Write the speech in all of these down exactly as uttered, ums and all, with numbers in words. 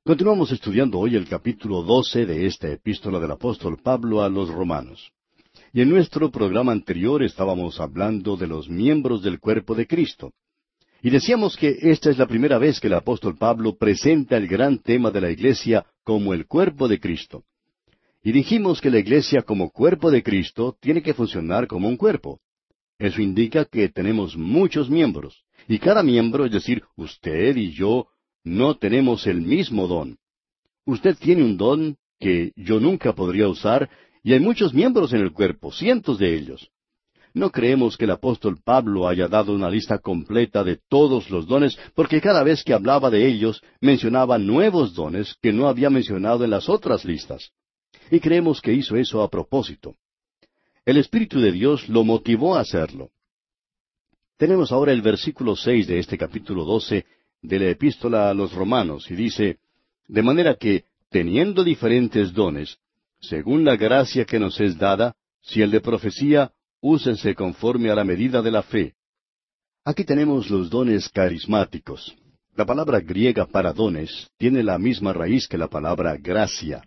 Continuamos estudiando hoy el capítulo doce de esta epístola del apóstol Pablo a los romanos. Y en nuestro programa anterior estábamos hablando de los miembros del cuerpo de Cristo. Y decíamos que esta es la primera vez que el apóstol Pablo presenta el gran tema de la iglesia como el cuerpo de Cristo. Y dijimos que la iglesia como cuerpo de Cristo tiene que funcionar como un cuerpo. Eso indica que tenemos muchos miembros, y cada miembro, es decir, usted y yo, no tenemos el mismo don. Usted tiene un don que yo nunca podría usar, y hay muchos miembros en el cuerpo, cientos de ellos. No creemos que el apóstol Pablo haya dado una lista completa de todos los dones, porque cada vez que hablaba de ellos, mencionaba nuevos dones que no había mencionado en las otras listas. Y creemos que hizo eso a propósito. El Espíritu de Dios lo motivó a hacerlo. Tenemos ahora el versículo seis de este capítulo doce de la epístola a los romanos, y dice, de manera que, teniendo diferentes dones, según la gracia que nos es dada, si el de profecía, úsense conforme a la medida de la fe. Aquí tenemos los dones carismáticos. La palabra griega para dones tiene la misma raíz que la palabra gracia.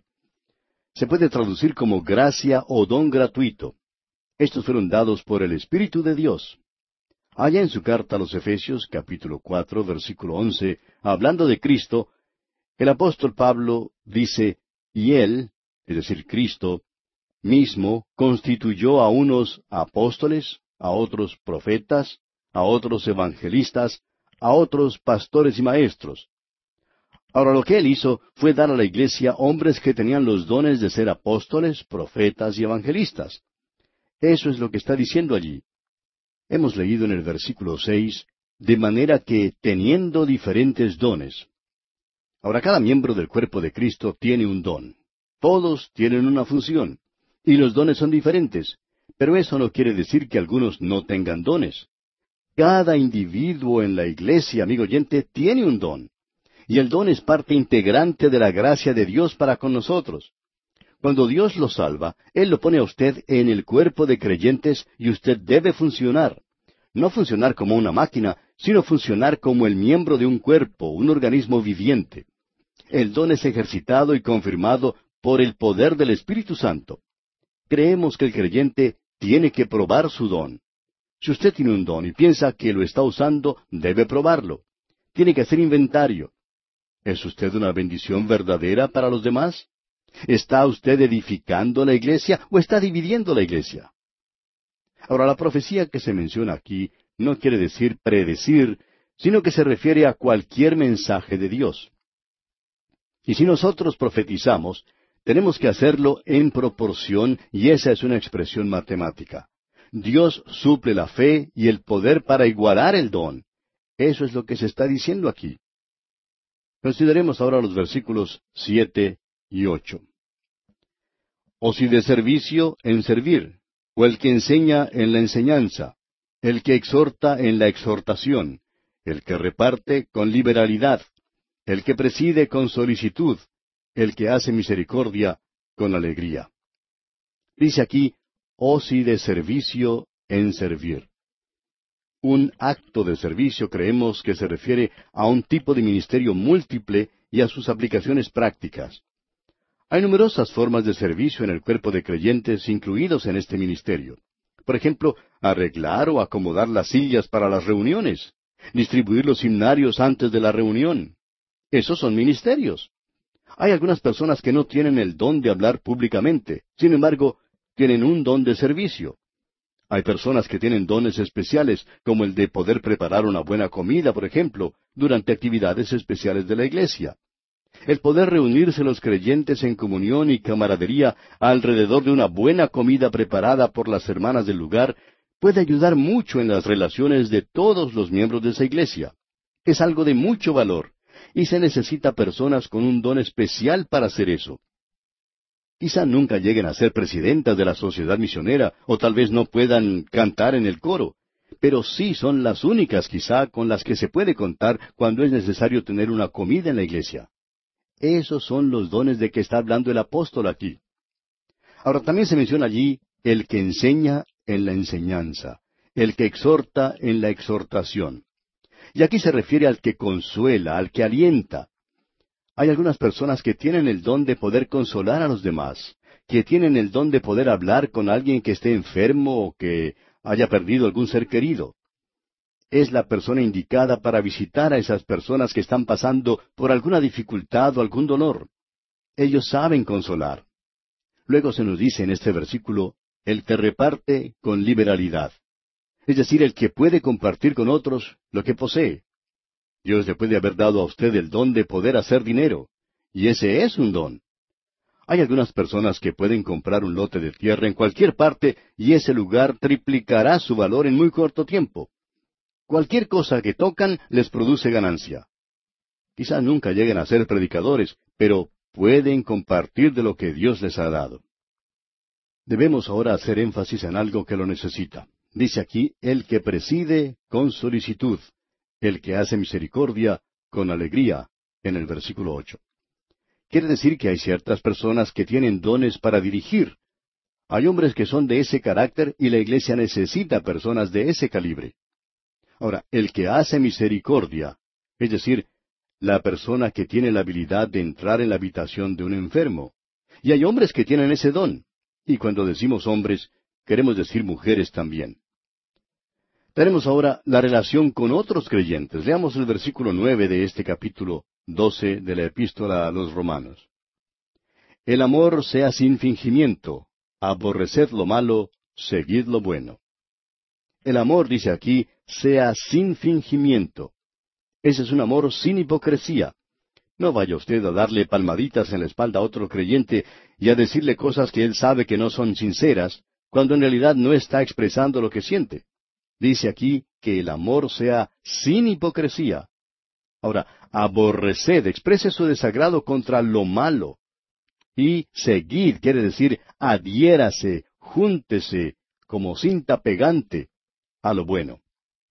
Se puede traducir como gracia o don gratuito. Estos fueron dados por el Espíritu de Dios. Allá en su carta a los Efesios, capítulo cuatro, versículo once, hablando de Cristo, el apóstol Pablo dice, y Él, es decir, Cristo, mismo constituyó a unos apóstoles, a otros profetas, a otros evangelistas, a otros pastores y maestros. Ahora lo que Él hizo fue dar a la iglesia hombres que tenían los dones de ser apóstoles, profetas y evangelistas. Eso es lo que está diciendo allí. Hemos leído en el versículo seis, de manera que teniendo diferentes dones. Ahora cada miembro del cuerpo de Cristo tiene un don. Todos tienen una función. Y los dones son diferentes. Pero eso no quiere decir que algunos no tengan dones. Cada individuo en la iglesia, amigo oyente, tiene un don. Y el don es parte integrante de la gracia de Dios para con nosotros. Cuando Dios lo salva, Él lo pone a usted en el cuerpo de creyentes y usted debe funcionar. No funcionar como una máquina, sino funcionar como el miembro de un cuerpo, un organismo viviente. El don es ejercitado y confirmado por el poder del Espíritu Santo. Creemos que el creyente tiene que probar su don. Si usted tiene un don y piensa que lo está usando, debe probarlo. Tiene que hacer inventario. ¿Es usted una bendición verdadera para los demás? ¿Está usted edificando la iglesia o está dividiendo la iglesia? Ahora, la profecía que se menciona aquí no quiere decir predecir, sino que se refiere a cualquier mensaje de Dios. Y si nosotros profetizamos, tenemos que hacerlo en proporción, y esa es una expresión matemática. Dios suple la fe y el poder para igualar el don. Eso es lo que se está diciendo aquí. Consideremos ahora los versículos siete y ocho. O si de servicio, en servir, o el que enseña en la enseñanza, el que exhorta en la exhortación, el que reparte con liberalidad, el que preside con solicitud, el que hace misericordia con alegría. Dice aquí, o si de servicio, en servir. Un acto de servicio creemos que se refiere a un tipo de ministerio múltiple y a sus aplicaciones prácticas. Hay numerosas formas de servicio en el cuerpo de creyentes incluidos en este ministerio. Por ejemplo, arreglar o acomodar las sillas para las reuniones, distribuir los himnarios antes de la reunión. Esos son ministerios. Hay algunas personas que no tienen el don de hablar públicamente, sin embargo, tienen un don de servicio. Hay personas que tienen dones especiales, como el de poder preparar una buena comida, por ejemplo, durante actividades especiales de la iglesia. El poder reunirse los creyentes en comunión y camaradería alrededor de una buena comida preparada por las hermanas del lugar puede ayudar mucho en las relaciones de todos los miembros de esa iglesia. Es algo de mucho valor, y se necesita personas con un don especial para hacer eso. Quizá nunca lleguen a ser presidentas de la sociedad misionera, o tal vez no puedan cantar en el coro, pero sí son las únicas quizá con las que se puede contar cuando es necesario tener una comida en la iglesia. Esos son los dones de que está hablando el apóstol aquí. Ahora también se menciona allí el que enseña en la enseñanza, el que exhorta en la exhortación. Y aquí se refiere al que consuela, al que alienta. Hay algunas personas que tienen el don de poder consolar a los demás, que tienen el don de poder hablar con alguien que esté enfermo o que haya perdido algún ser querido. Es la persona indicada para visitar a esas personas que están pasando por alguna dificultad o algún dolor. Ellos saben consolar. Luego se nos dice en este versículo, el que reparte con liberalidad. Es decir, el que puede compartir con otros lo que posee. Dios le puede haber dado a usted el don de poder hacer dinero, y ese es un don. Hay algunas personas que pueden comprar un lote de tierra en cualquier parte y ese lugar triplicará su valor en muy corto tiempo. Cualquier cosa que tocan les produce ganancia. Quizás nunca lleguen a ser predicadores, pero pueden compartir de lo que Dios les ha dado. Debemos ahora hacer énfasis en algo que lo necesita. Dice aquí, el que preside con solicitud, el que hace misericordia con alegría, en el versículo ocho. Quiere decir que hay ciertas personas que tienen dones para dirigir. Hay hombres que son de ese carácter y la iglesia necesita personas de ese calibre. Ahora, el que hace misericordia, es decir, la persona que tiene la habilidad de entrar en la habitación de un enfermo. Y hay hombres que tienen ese don. Y cuando decimos hombres, queremos decir mujeres también. Tenemos ahora la relación con otros creyentes. Leamos el versículo nueve de este capítulo doce de la Epístola a los Romanos. El amor sea sin fingimiento, aborreced lo malo, seguid lo bueno. El amor, dice aquí, sea sin fingimiento. Ese es un amor sin hipocresía. No vaya usted a darle palmaditas en la espalda a otro creyente y a decirle cosas que él sabe que no son sinceras, cuando en realidad no está expresando lo que siente. Dice aquí que el amor sea sin hipocresía. Ahora, aborreced, exprese su desagrado contra lo malo. Y seguid, quiere decir, adhiérase, júntese, como cinta pegante, a lo bueno.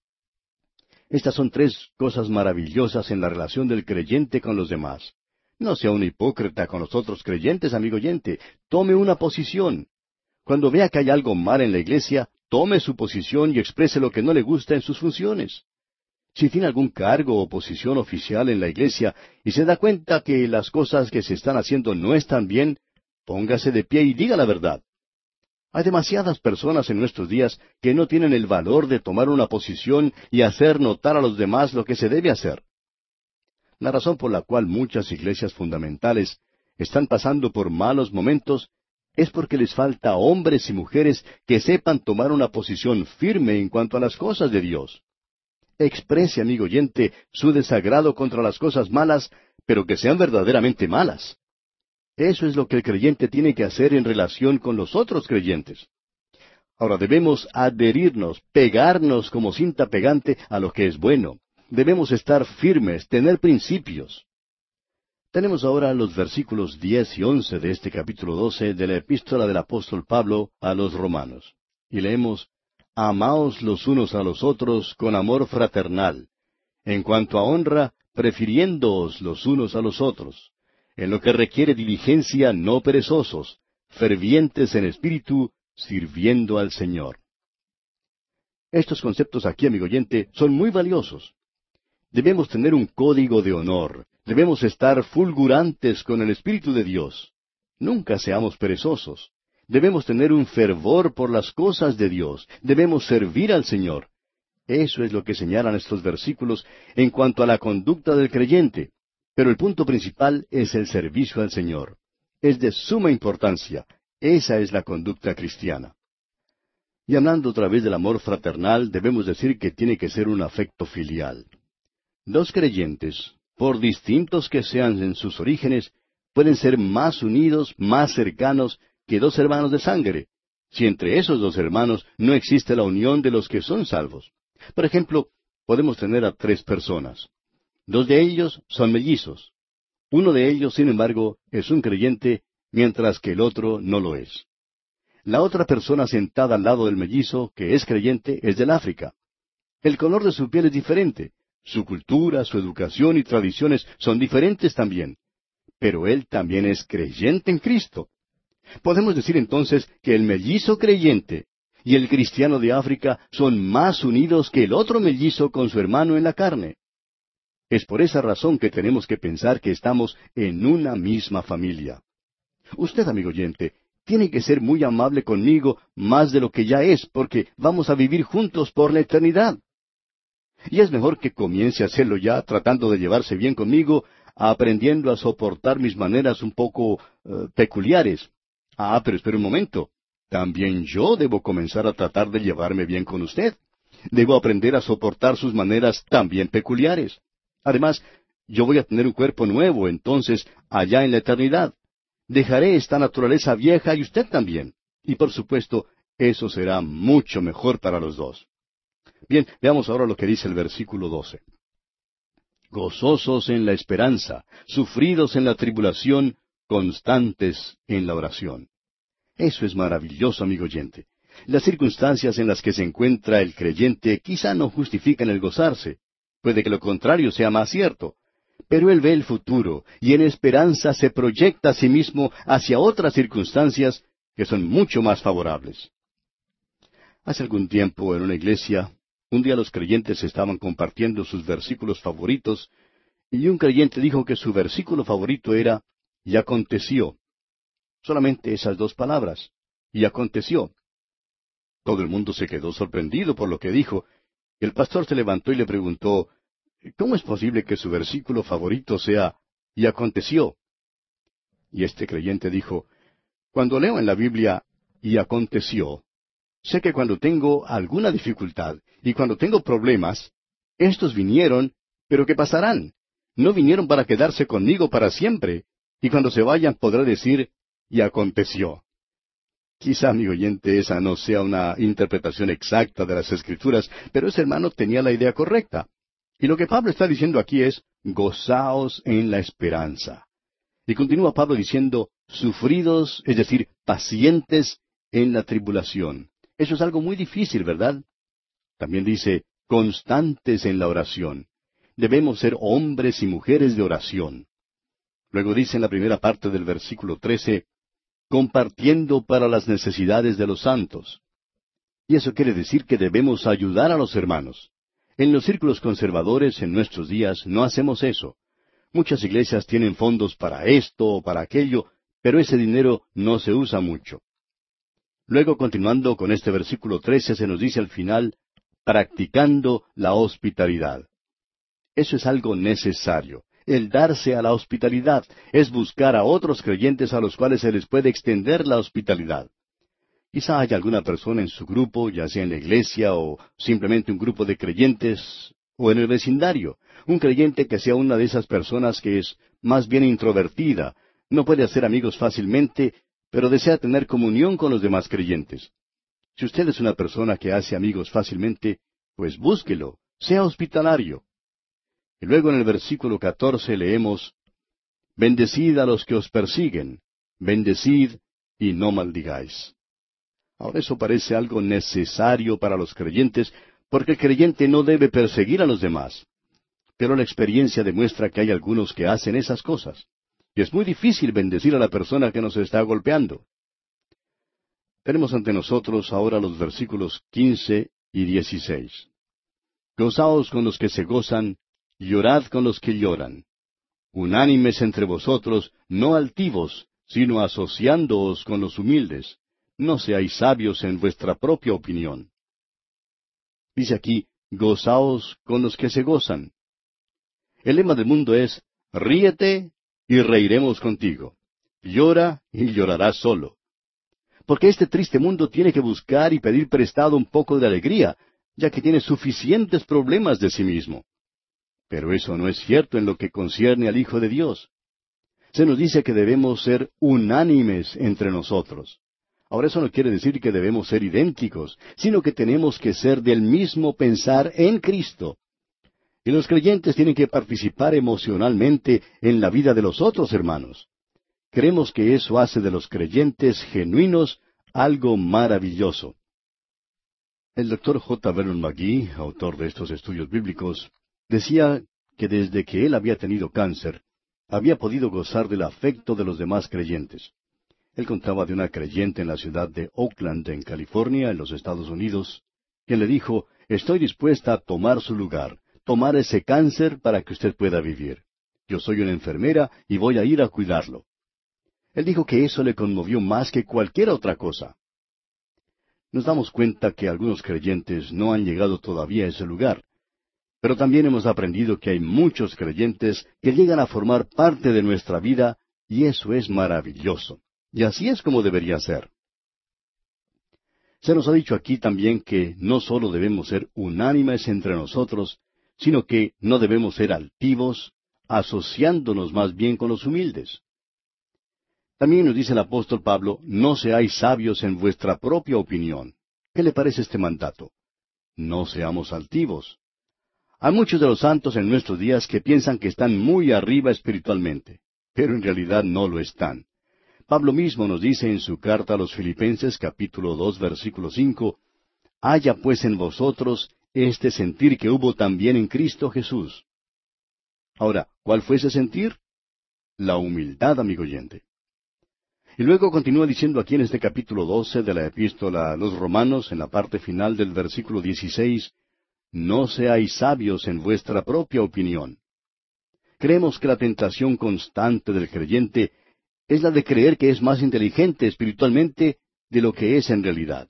Estas son tres cosas maravillosas en la relación del creyente con los demás. No sea un hipócrita con los otros creyentes, amigo oyente. Tome una posición. Cuando vea que hay algo mal en la iglesia, tome su posición y exprese lo que no le gusta en sus funciones. Si tiene algún cargo o posición oficial en la iglesia y se da cuenta que las cosas que se están haciendo no están bien, póngase de pie y diga la verdad. Hay demasiadas personas en nuestros días que no tienen el valor de tomar una posición y hacer notar a los demás lo que se debe hacer. La razón por la cual muchas iglesias fundamentales están pasando por malos momentos es porque les falta hombres y mujeres que sepan tomar una posición firme en cuanto a las cosas de Dios. Exprese, amigo oyente, su desagrado contra las cosas malas, pero que sean verdaderamente malas. Eso es lo que el creyente tiene que hacer en relación con los otros creyentes. Ahora debemos adherirnos, pegarnos como cinta pegante a lo que es bueno. Debemos estar firmes, tener principios. Tenemos ahora los versículos diez y once de este capítulo doce de la Epístola del apóstol Pablo a los Romanos. Y leemos, Amaos los unos a los otros con amor fraternal. En cuanto a honra, prefiriéndoos los unos a los otros. En lo que requiere diligencia, no perezosos, fervientes en espíritu, sirviendo al Señor. Estos conceptos aquí, amigo oyente, son muy valiosos. Debemos tener un código de honor. Debemos estar fulgurantes con el Espíritu de Dios. Nunca seamos perezosos. Debemos tener un fervor por las cosas de Dios. Debemos servir al Señor. Eso es lo que señalan estos versículos en cuanto a la conducta del creyente. Pero el punto principal es el servicio al Señor. Es de suma importancia. Esa es la conducta cristiana. Y hablando otra vez del amor fraternal, debemos decir que tiene que ser un afecto filial. Dos creyentes, por distintos que sean en sus orígenes, pueden ser más unidos, más cercanos que dos hermanos de sangre, si entre esos dos hermanos no existe la unión de los que son salvos. Por ejemplo, podemos tener a tres personas. Dos de ellos son mellizos. Uno de ellos, sin embargo, es un creyente, mientras que el otro no lo es. La otra persona sentada al lado del mellizo, que es creyente, es del África. El color de su piel es diferente. Su cultura, su educación y tradiciones son diferentes también. Pero él también es creyente en Cristo. Podemos decir entonces que el mellizo creyente y el cristiano de África son más unidos que el otro mellizo con su hermano en la carne. Es por esa razón que tenemos que pensar que estamos en una misma familia. Usted, amigo oyente, tiene que ser muy amable conmigo más de lo que ya es, porque vamos a vivir juntos por la eternidad. Y es mejor que comience a hacerlo ya, tratando de llevarse bien conmigo, aprendiendo a soportar mis maneras un poco eh, peculiares. Ah, pero espere un momento. También yo debo comenzar a tratar de llevarme bien con usted. Debo aprender a soportar sus maneras también peculiares. Además, yo voy a tener un cuerpo nuevo, entonces, allá en la eternidad. Dejaré esta naturaleza vieja y usted también. Y por supuesto, eso será mucho mejor para los dos. Bien, veamos ahora lo que dice el versículo doce. Gozosos en la esperanza, sufridos en la tribulación, constantes en la oración. Eso es maravilloso, amigo oyente. Las circunstancias en las que se encuentra el creyente quizá no justifican el gozarse. Puede que lo contrario sea más cierto. Pero él ve el futuro y en esperanza se proyecta a sí mismo hacia otras circunstancias que son mucho más favorables. Hace algún tiempo en una iglesia, un día los creyentes estaban compartiendo sus versículos favoritos y un creyente dijo que su versículo favorito era «y aconteció». Solamente esas dos palabras, «y aconteció». Todo el mundo se quedó sorprendido por lo que dijo. El pastor se levantó y le preguntó, ¿cómo es posible que su versículo favorito sea «y aconteció»? Y este creyente dijo, cuando leo en la Biblia «y aconteció», sé que cuando tengo alguna dificultad y cuando tengo problemas, estos vinieron, pero que pasarán. No vinieron para quedarse conmigo para siempre, y cuando se vayan podré decir «y aconteció». Quizá, amigo oyente, esa no sea una interpretación exacta de las Escrituras, pero ese hermano tenía la idea correcta. Y lo que Pablo está diciendo aquí es, gozaos en la esperanza. Y continúa Pablo diciendo, sufridos, es decir, pacientes en la tribulación. Eso es algo muy difícil, ¿verdad? También dice, constantes en la oración. Debemos ser hombres y mujeres de oración. Luego dice en la primera parte del versículo trece, compartiendo para las necesidades de los santos. Y eso quiere decir que debemos ayudar a los hermanos. En los círculos conservadores en nuestros días no hacemos eso. Muchas iglesias tienen fondos para esto o para aquello, pero ese dinero no se usa mucho. Luego, continuando con este versículo trece, se nos dice al final, practicando la hospitalidad. Eso es algo necesario. El darse a la hospitalidad es buscar a otros creyentes a los cuales se les puede extender la hospitalidad. Quizá haya alguna persona en su grupo, ya sea en la iglesia o simplemente un grupo de creyentes, o en el vecindario, un creyente que sea una de esas personas que es más bien introvertida, no puede hacer amigos fácilmente, pero desea tener comunión con los demás creyentes. Si usted es una persona que hace amigos fácilmente, pues búsquelo, sea hospitalario. Y luego en el versículo catorce leemos, bendecid a los que os persiguen, bendecid y no maldigáis. Ahora eso parece algo necesario para los creyentes, porque el creyente no debe perseguir a los demás. Pero la experiencia demuestra que hay algunos que hacen esas cosas. Y es muy difícil bendecir a la persona que nos está golpeando. Tenemos ante nosotros ahora los versículos quince y dieciséis. Gozaos con los que se gozan, llorad con los que lloran. Unánimes entre vosotros, no altivos, sino asociándoos con los humildes. No seáis sabios en vuestra propia opinión. Dice aquí, gozaos con los que se gozan. El lema del mundo es, ríete y reiremos contigo. Llora y llorarás solo. Porque este triste mundo tiene que buscar y pedir prestado un poco de alegría, ya que tiene suficientes problemas de sí mismo. Pero eso no es cierto en lo que concierne al Hijo de Dios. Se nos dice que debemos ser unánimes entre nosotros. Ahora eso no quiere decir que debemos ser idénticos, sino que tenemos que ser del mismo pensar en Cristo. Y los creyentes tienen que participar emocionalmente en la vida de los otros hermanos. Creemos que eso hace de los creyentes genuinos algo maravilloso. El doctor J. Vernon McGee, autor de estos estudios bíblicos, decía que desde que él había tenido cáncer, había podido gozar del afecto de los demás creyentes. Él contaba de una creyente en la ciudad de Oakland, en California, en los Estados Unidos, quien le dijo, estoy dispuesta a tomar su lugar, tomar ese cáncer para que usted pueda vivir. Yo soy una enfermera y voy a ir a cuidarlo. Él dijo que eso le conmovió más que cualquier otra cosa. Nos damos cuenta que algunos creyentes no han llegado todavía a ese lugar, pero también hemos aprendido que hay muchos creyentes que llegan a formar parte de nuestra vida, y eso es maravilloso. Y así es como debería ser. Se nos ha dicho aquí también que no solo debemos ser unánimes entre nosotros, sino que no debemos ser altivos, asociándonos más bien con los humildes. También nos dice el apóstol Pablo, no seáis sabios en vuestra propia opinión. ¿Qué le parece este mandato? No seamos altivos. Hay muchos de los santos en nuestros días que piensan que están muy arriba espiritualmente, pero en realidad no lo están. Pablo mismo nos dice en su carta a los Filipenses capítulo dos versículo cinco, haya pues en vosotros este sentir que hubo también en Cristo Jesús. Ahora, ¿cuál fue ese sentir? La humildad, amigo oyente. Y luego continúa diciendo aquí en este capítulo doce de la epístola a los Romanos, en la parte final del versículo dieciséis, no seáis sabios en vuestra propia opinión. Creemos que la tentación constante del creyente es la de creer que es más inteligente espiritualmente de lo que es en realidad.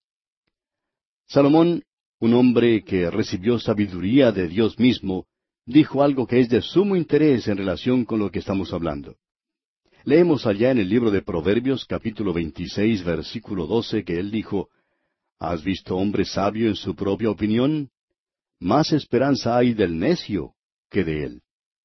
Salomón, un hombre que recibió sabiduría de Dios mismo, dijo algo que es de sumo interés en relación con lo que estamos hablando. Leemos allá en el libro de Proverbios, capítulo veintiséis, versículo doce, que él dijo, ¿has visto hombre sabio en su propia opinión? Más esperanza hay del necio que de él.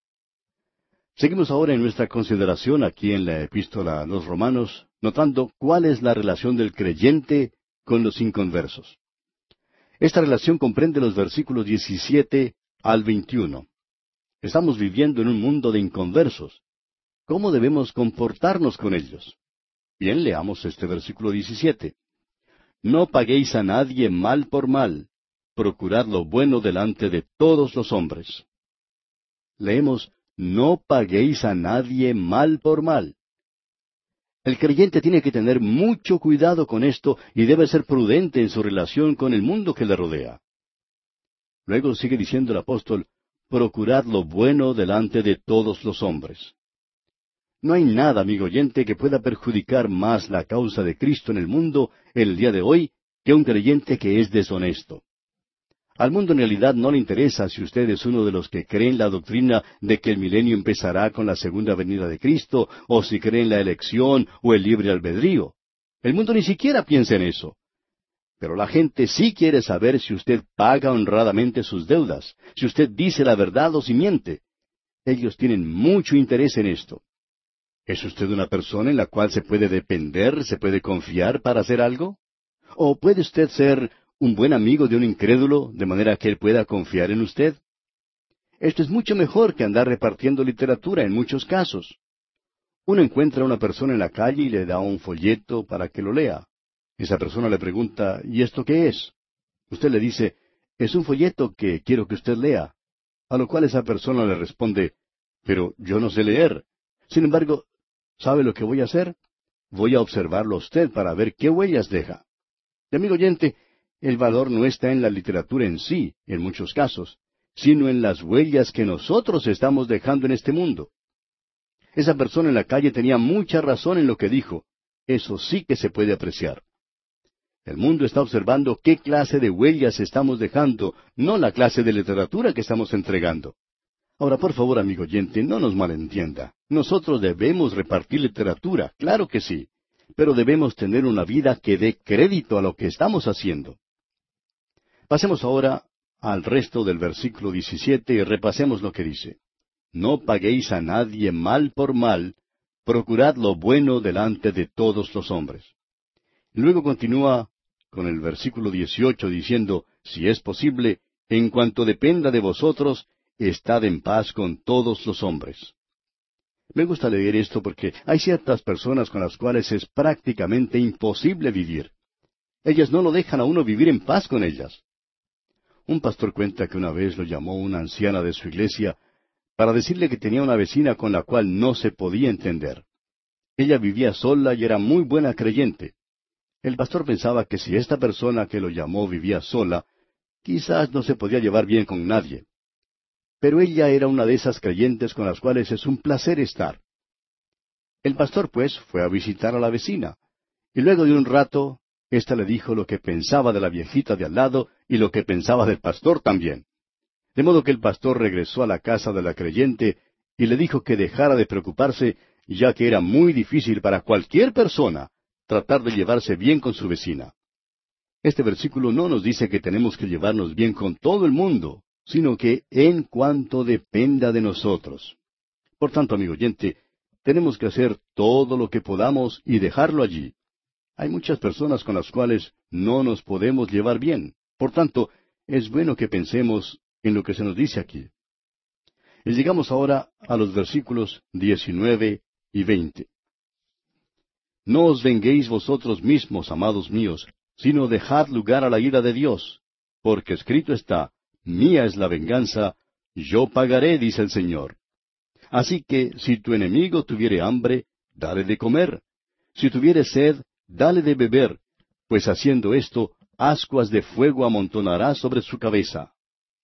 Seguimos ahora en nuestra consideración aquí en la epístola a los Romanos, notando cuál es la relación del creyente con los inconversos. Esta relación comprende los versículos diecisiete al veintiuno. Estamos viviendo en un mundo de inconversos. ¿Cómo debemos comportarnos con ellos? Bien, leamos este versículo diecisiete. No paguéis a nadie mal por mal, procurad lo bueno delante de todos los hombres. Leemos, no paguéis a nadie mal por mal. El creyente tiene que tener mucho cuidado con esto y debe ser prudente en su relación con el mundo que le rodea. Luego sigue diciendo el apóstol, procurad lo bueno delante de todos los hombres. No hay nada, amigo oyente, que pueda perjudicar más la causa de Cristo en el mundo en el día de hoy que un creyente que es deshonesto. Al mundo en realidad no le interesa si usted es uno de los que creen la doctrina de que el milenio empezará con la segunda venida de Cristo, o si cree en la elección o el libre albedrío. El mundo ni siquiera piensa en eso. Pero la gente sí quiere saber si usted paga honradamente sus deudas, si usted dice la verdad o si miente. Ellos tienen mucho interés en esto. ¿Es usted una persona en la cual se puede depender, se puede confiar para hacer algo? ¿O puede usted ser un buen amigo de un incrédulo, de manera que él pueda confiar en usted? Esto es mucho mejor que andar repartiendo literatura en muchos casos. Uno encuentra a una persona en la calle y le da un folleto para que lo lea. Esa persona le pregunta, ¿y esto qué es? Usted le dice, es un folleto que quiero que usted lea. A lo cual esa persona le responde, pero yo no sé leer. Sin embargo, ¿sabe lo que voy a hacer? Voy a observarlo a usted para ver qué huellas deja. Y, amigo oyente, el valor no está en la literatura en sí, en muchos casos, sino en las huellas que nosotros estamos dejando en este mundo. Esa persona en la calle tenía mucha razón en lo que dijo. Eso sí que se puede apreciar. El mundo está observando qué clase de huellas estamos dejando, no la clase de literatura que estamos entregando. Ahora, por favor, amigo oyente, no nos malentienda. Nosotros debemos repartir literatura, claro que sí, pero debemos tener una vida que dé crédito a lo que estamos haciendo. Pasemos ahora al resto del versículo diecisiete y repasemos lo que dice. No paguéis a nadie mal por mal, procurad lo bueno delante de todos los hombres. Luego continúa con el versículo dieciocho diciendo, si es posible, en cuanto dependa de vosotros, estad en paz con todos los hombres. Me gusta leer esto porque hay ciertas personas con las cuales es prácticamente imposible vivir. Ellas no lo dejan a uno vivir en paz con ellas. Un pastor cuenta que una vez lo llamó una anciana de su iglesia para decirle que tenía una vecina con la cual no se podía entender. Ella vivía sola y era muy buena creyente. El pastor pensaba que si esta persona que lo llamó vivía sola, quizás no se podía llevar bien con nadie. pero ella era una de esas creyentes con las cuales es un placer estar. El pastor, pues, fue a visitar a la vecina, y luego de un rato, ésta le dijo lo que pensaba de la viejita de al lado y lo que pensaba del pastor también. De modo que el pastor regresó a la casa de la creyente y le dijo que dejara de preocuparse, ya que era muy difícil para cualquier persona tratar de llevarse bien con su vecina. Este versículo no nos dice que tenemos que llevarnos bien con todo el mundo, sino que en cuanto dependa de nosotros. Por tanto, amigo oyente, tenemos que hacer todo lo que podamos y dejarlo allí. Hay muchas personas con las cuales no nos podemos llevar bien. Por tanto, es bueno que pensemos en lo que se nos dice aquí. Y llegamos ahora a los versículos diecinueve y veinte. No os venguéis vosotros mismos, amados míos, sino dejad lugar a la ira de Dios, porque escrito está, mía es la venganza, yo pagaré, dice el Señor. Así que, si tu enemigo tuviere hambre, dale de comer. Si tuviere sed, dale de beber, pues haciendo esto, ascuas de fuego amontonará sobre su cabeza.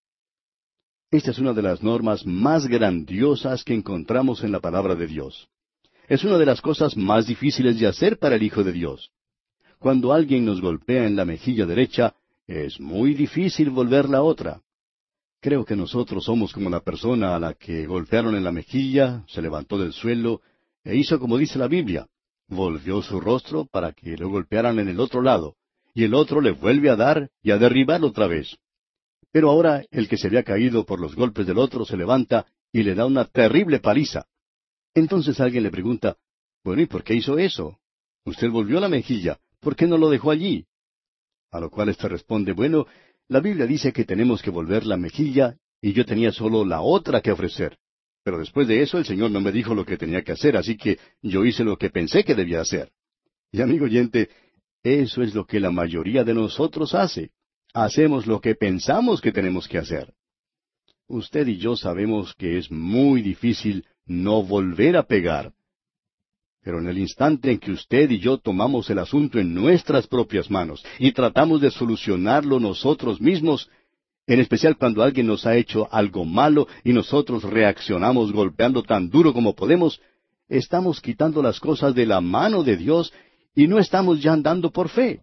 Esta es una de las normas más grandiosas que encontramos en la palabra de Dios. Es una de las cosas más difíciles de hacer para el Hijo de Dios. Cuando alguien nos golpea en la mejilla derecha, es muy difícil volver la otra. Creo que nosotros somos como la persona a la que golpearon en la mejilla, se levantó del suelo e hizo como dice la Biblia. Volvió su rostro para que lo golpearan en el otro lado, y el otro le vuelve a dar y a derribar otra vez. Pero ahora el que se había caído por los golpes del otro se levanta y le da una terrible paliza. Entonces alguien le pregunta, bueno, ¿y por qué hizo eso? Usted volvió la mejilla, ¿por qué no lo dejó allí? A lo cual éste responde, bueno, la Biblia dice que tenemos que volver la mejilla, y yo tenía solo la otra que ofrecer. Pero después de eso el Señor no me dijo lo que tenía que hacer, así que yo hice lo que pensé que debía hacer. Y amigo oyente, eso es lo que la mayoría de nosotros hace. Hacemos lo que pensamos que tenemos que hacer. Usted y yo sabemos que es muy difícil no volver a pegar. Pero en el instante en que usted y yo tomamos el asunto en nuestras propias manos y tratamos de solucionarlo nosotros mismos, en especial cuando alguien nos ha hecho algo malo y nosotros reaccionamos golpeando tan duro como podemos, estamos quitando las cosas de la mano de Dios y no estamos ya andando por fe.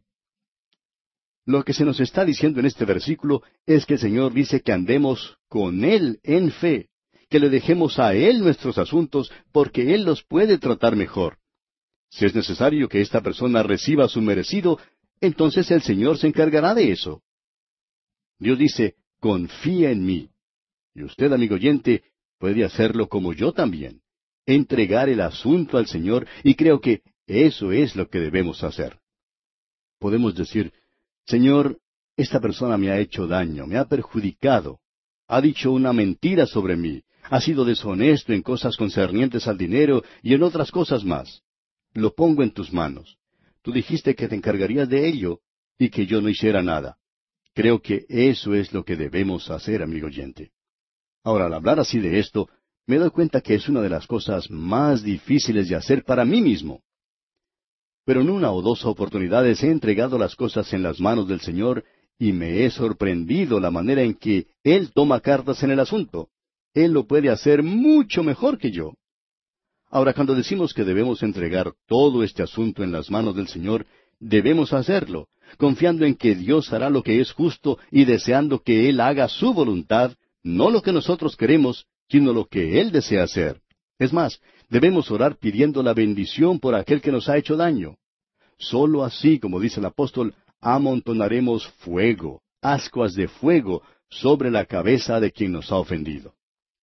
Lo que se nos está diciendo en este versículo es que el Señor dice que andemos con Él en fe, que le dejemos a Él nuestros asuntos porque Él los puede tratar mejor. Si es necesario que esta persona reciba su merecido, entonces el Señor se encargará de eso. Dios dice, confía en mí. Y usted, amigo oyente, puede hacerlo como yo también. Entregar el asunto al Señor, y creo que eso es lo que debemos hacer. Podemos decir, Señor, esta persona me ha hecho daño, me ha perjudicado, ha dicho una mentira sobre mí, ha sido deshonesto en cosas concernientes al dinero y en otras cosas más. Lo pongo en tus manos. Tú dijiste que te encargarías de ello y que yo no hiciera nada. Creo que eso es lo que debemos hacer, amigo oyente. Ahora, al hablar así de esto, me doy cuenta que es una de las cosas más difíciles de hacer para mí mismo. Pero en una o dos oportunidades he entregado las cosas en las manos del Señor y me he sorprendido la manera en que Él toma cartas en el asunto. Él lo puede hacer mucho mejor que yo. Ahora, cuando decimos que debemos entregar todo este asunto en las manos del Señor, debemos hacerlo, confiando en que Dios hará lo que es justo y deseando que Él haga su voluntad, no lo que nosotros queremos, sino lo que Él desea hacer. Es más, debemos orar pidiendo la bendición por aquel que nos ha hecho daño. Solo así, como dice el apóstol, amontonaremos fuego, ascuas de fuego, sobre la cabeza de quien nos ha ofendido.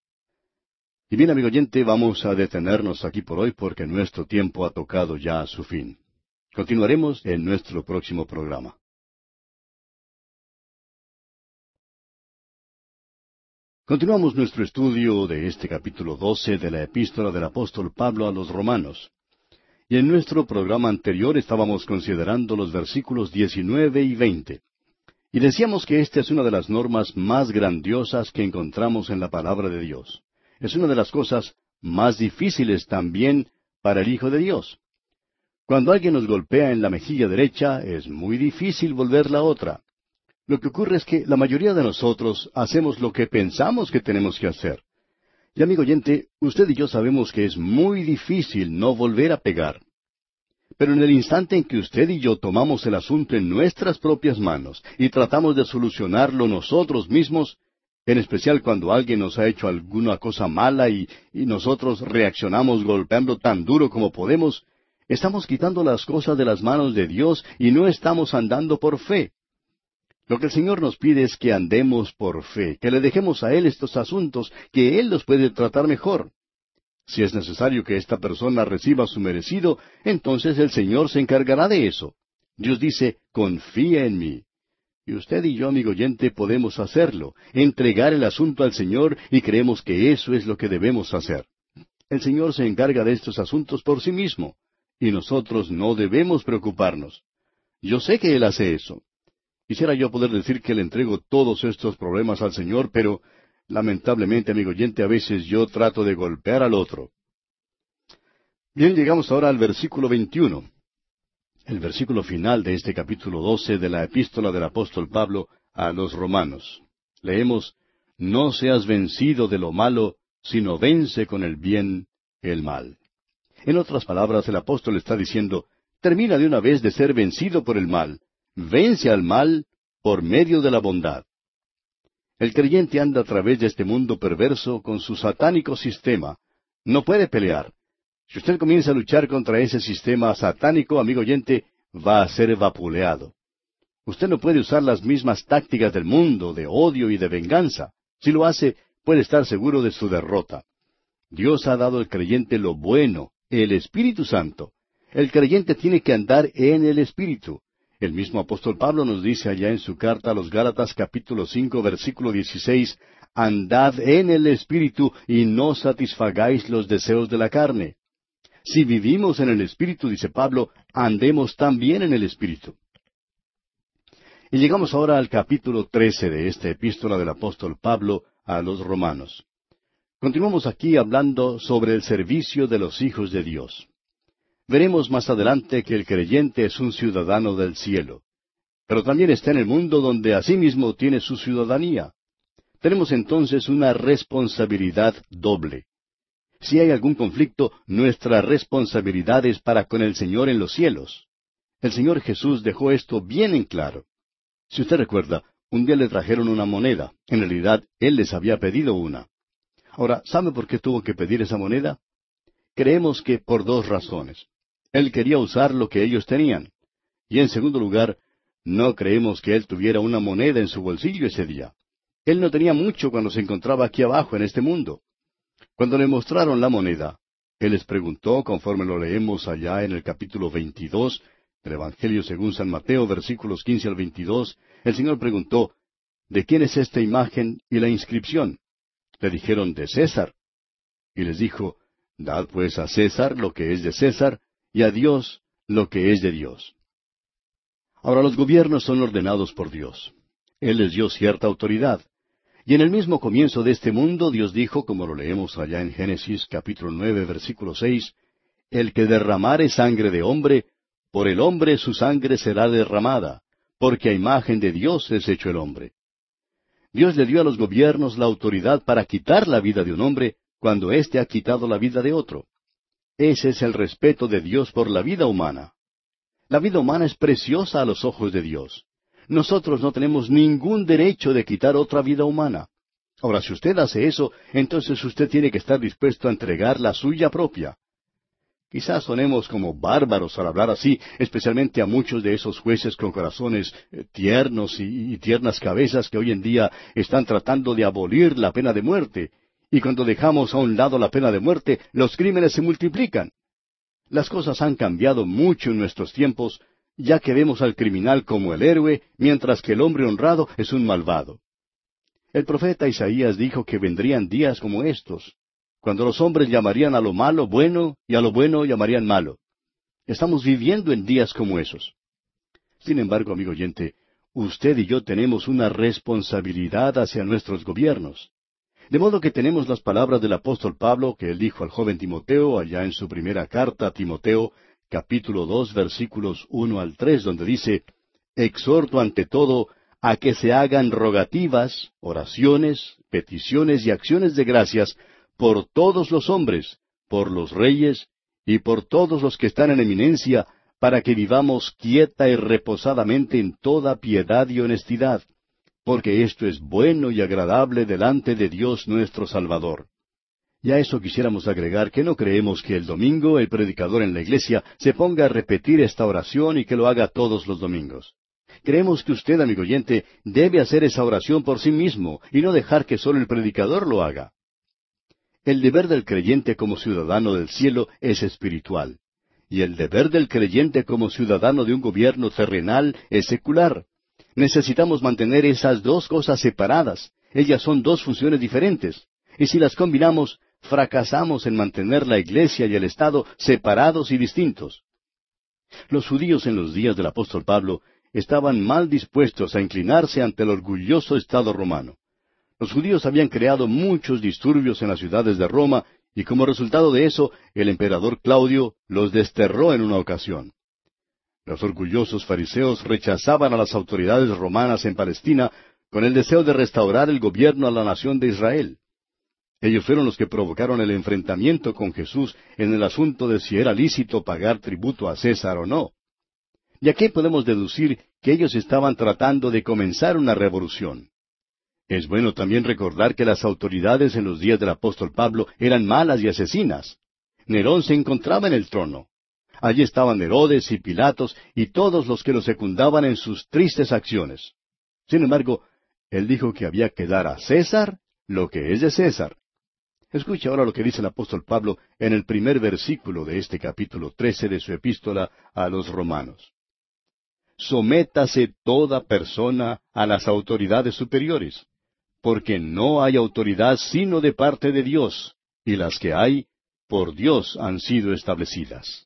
Y bien, amigo oyente, vamos a detenernos aquí por hoy porque nuestro tiempo ha tocado ya a su fin. Continuaremos en nuestro próximo programa. Continuamos nuestro estudio de este capítulo doce de la epístola del apóstol Pablo a los Romanos. Y en nuestro programa anterior estábamos considerando los versículos diecinueve y veinte. Y decíamos que esta es una de las normas más grandiosas que encontramos en la palabra de Dios. Es una de las cosas más difíciles también para el Hijo de Dios. Cuando alguien nos golpea en la mejilla derecha, es muy difícil volver la otra. Lo que ocurre es que la mayoría de nosotros hacemos lo que pensamos que tenemos que hacer. Y amigo oyente, usted y yo sabemos que es muy difícil no volver a pegar. Pero en el instante en que usted y yo tomamos el asunto en nuestras propias manos y tratamos de solucionarlo nosotros mismos, en especial cuando alguien nos ha hecho alguna cosa mala y, y nosotros reaccionamos golpeando tan duro como podemos, estamos quitando las cosas de las manos de Dios y no estamos andando por fe. Lo que el Señor nos pide es que andemos por fe, que le dejemos a Él estos asuntos, que Él los puede tratar mejor. Si es necesario que esta persona reciba su merecido, entonces el Señor se encargará de eso. Dios dice, confía en mí. Y usted y yo, amigo oyente, podemos hacerlo, entregar el asunto al Señor, y creemos que eso es lo que debemos hacer. El Señor se encarga de estos asuntos por sí mismo, y nosotros no debemos preocuparnos. Yo sé que Él hace eso. Quisiera yo poder decir que le entrego todos estos problemas al Señor, pero lamentablemente, amigo oyente, a veces yo trato de golpear al otro. Bien, llegamos ahora al versículo veintiuno. El versículo final de este capítulo doce de la epístola del apóstol Pablo a los romanos. Leemos, no seas vencido de lo malo, sino vence con el bien el mal. En otras palabras, el apóstol está diciendo, termina de una vez de ser vencido por el mal, vence al mal por medio de la bondad. El creyente anda a través de este mundo perverso con su satánico sistema. No puede pelear. Si usted comienza a luchar contra ese sistema satánico, amigo oyente, va a ser vapuleado. Usted no puede usar las mismas tácticas del mundo, de odio y de venganza. Si lo hace, puede estar seguro de su derrota. Dios ha dado al creyente lo bueno, el Espíritu Santo. El creyente tiene que andar en el Espíritu. El mismo apóstol Pablo nos dice allá en su carta a los Gálatas capítulo cinco versículo dieciséis, andad en el Espíritu y no satisfagáis los deseos de la carne. Si vivimos en el Espíritu, dice Pablo, andemos también en el Espíritu. Y llegamos ahora al capítulo trece de esta epístola del apóstol Pablo a los romanos. Continuamos aquí hablando sobre el servicio de los hijos de Dios. Veremos más adelante que el creyente es un ciudadano del cielo, pero también está en el mundo donde asimismo tiene su ciudadanía. Tenemos entonces una responsabilidad doble. Si hay algún conflicto, nuestra responsabilidad es para con el Señor en los cielos. El Señor Jesús dejó esto bien en claro. Si usted recuerda, un día le trajeron una moneda. En realidad, Él les había pedido una. Ahora, ¿sabe por qué tuvo que pedir esa moneda? Creemos que por dos razones. Él quería usar lo que ellos tenían. Y en segundo lugar, no creemos que Él tuviera una moneda en su bolsillo ese día. Él no tenía mucho cuando se encontraba aquí abajo en este mundo. Cuando le mostraron la moneda, Él les preguntó, conforme lo leemos allá en el capítulo veintidós del Evangelio según San Mateo, versículos quince al veintidós, el Señor preguntó, ¿de quién es esta imagen y la inscripción? Le dijeron, de César. Y les dijo, dad pues a César lo que es de César, y a Dios lo que es de Dios. Ahora los gobiernos son ordenados por Dios. Él les dio cierta autoridad. Y en el mismo comienzo de este mundo Dios dijo, como lo leemos allá en Génesis capítulo nueve, versículo seis, el que derramare sangre de hombre, por el hombre su sangre será derramada, porque a imagen de Dios es hecho el hombre. Dios le dio a los gobiernos la autoridad para quitar la vida de un hombre cuando éste ha quitado la vida de otro. Ese es el respeto de Dios por la vida humana. La vida humana es preciosa a los ojos de Dios. Nosotros no tenemos ningún derecho de quitar otra vida humana. Ahora, si usted hace eso, entonces usted tiene que estar dispuesto a entregar la suya propia. Quizás sonemos como bárbaros al hablar así, especialmente a muchos de esos jueces con corazones eh, tiernos y, y tiernas cabezas que hoy en día están tratando de abolir la pena de muerte. Y cuando dejamos a un lado la pena de muerte, los crímenes se multiplican. Las cosas han cambiado mucho en nuestros tiempos, ya que vemos al criminal como el héroe, mientras que el hombre honrado es un malvado. El profeta Isaías dijo que vendrían días como estos, cuando los hombres llamarían a lo malo bueno y a lo bueno llamarían malo. Estamos viviendo en días como esos. Sin embargo, amigo oyente, usted y yo tenemos una responsabilidad hacia nuestros gobiernos. De modo que tenemos las palabras del apóstol Pablo que él dijo al joven Timoteo allá en su primera carta a Timoteo, capítulo dos, versículos uno al tres, donde dice, exhorto ante todo a que se hagan rogativas, oraciones, peticiones y acciones de gracias por todos los hombres, por los reyes y por todos los que están en eminencia, para que vivamos quieta y reposadamente en toda piedad y honestidad, porque esto es bueno y agradable delante de Dios nuestro Salvador. Y a eso quisiéramos agregar que no creemos que el domingo el predicador en la iglesia se ponga a repetir esta oración y que lo haga todos los domingos. Creemos que usted, amigo oyente, debe hacer esa oración por sí mismo y no dejar que solo el predicador lo haga. El deber del creyente como ciudadano del cielo es espiritual, y el deber del creyente como ciudadano de un gobierno terrenal es secular. Necesitamos mantener esas dos cosas separadas. Ellas son dos funciones diferentes, y si las combinamos, fracasamos en mantener la iglesia y el Estado separados y distintos. Los judíos en los días del apóstol Pablo estaban mal dispuestos a inclinarse ante el orgulloso Estado romano. Los judíos habían creado muchos disturbios en las ciudades de Roma, y como resultado de eso, el emperador Claudio los desterró en una ocasión. Los orgullosos fariseos rechazaban a las autoridades romanas en Palestina con el deseo de restaurar el gobierno a la nación de Israel. Ellos fueron los que provocaron el enfrentamiento con Jesús en el asunto de si era lícito pagar tributo a César o no. Y aquí podemos deducir que ellos estaban tratando de comenzar una revolución. Es bueno también recordar que las autoridades en los días del apóstol Pablo eran malas y asesinas. Nerón se encontraba en el trono. Allí estaban Herodes y Pilatos y todos los que lo secundaban en sus tristes acciones. Sin embargo, él dijo que había que dar a César lo que es de César. Escuche ahora lo que dice el apóstol Pablo en el primer versículo de este capítulo trece de su epístola a los Romanos. Sométase toda persona a las autoridades superiores, porque no hay autoridad sino de parte de Dios, y las que hay, por Dios han sido establecidas.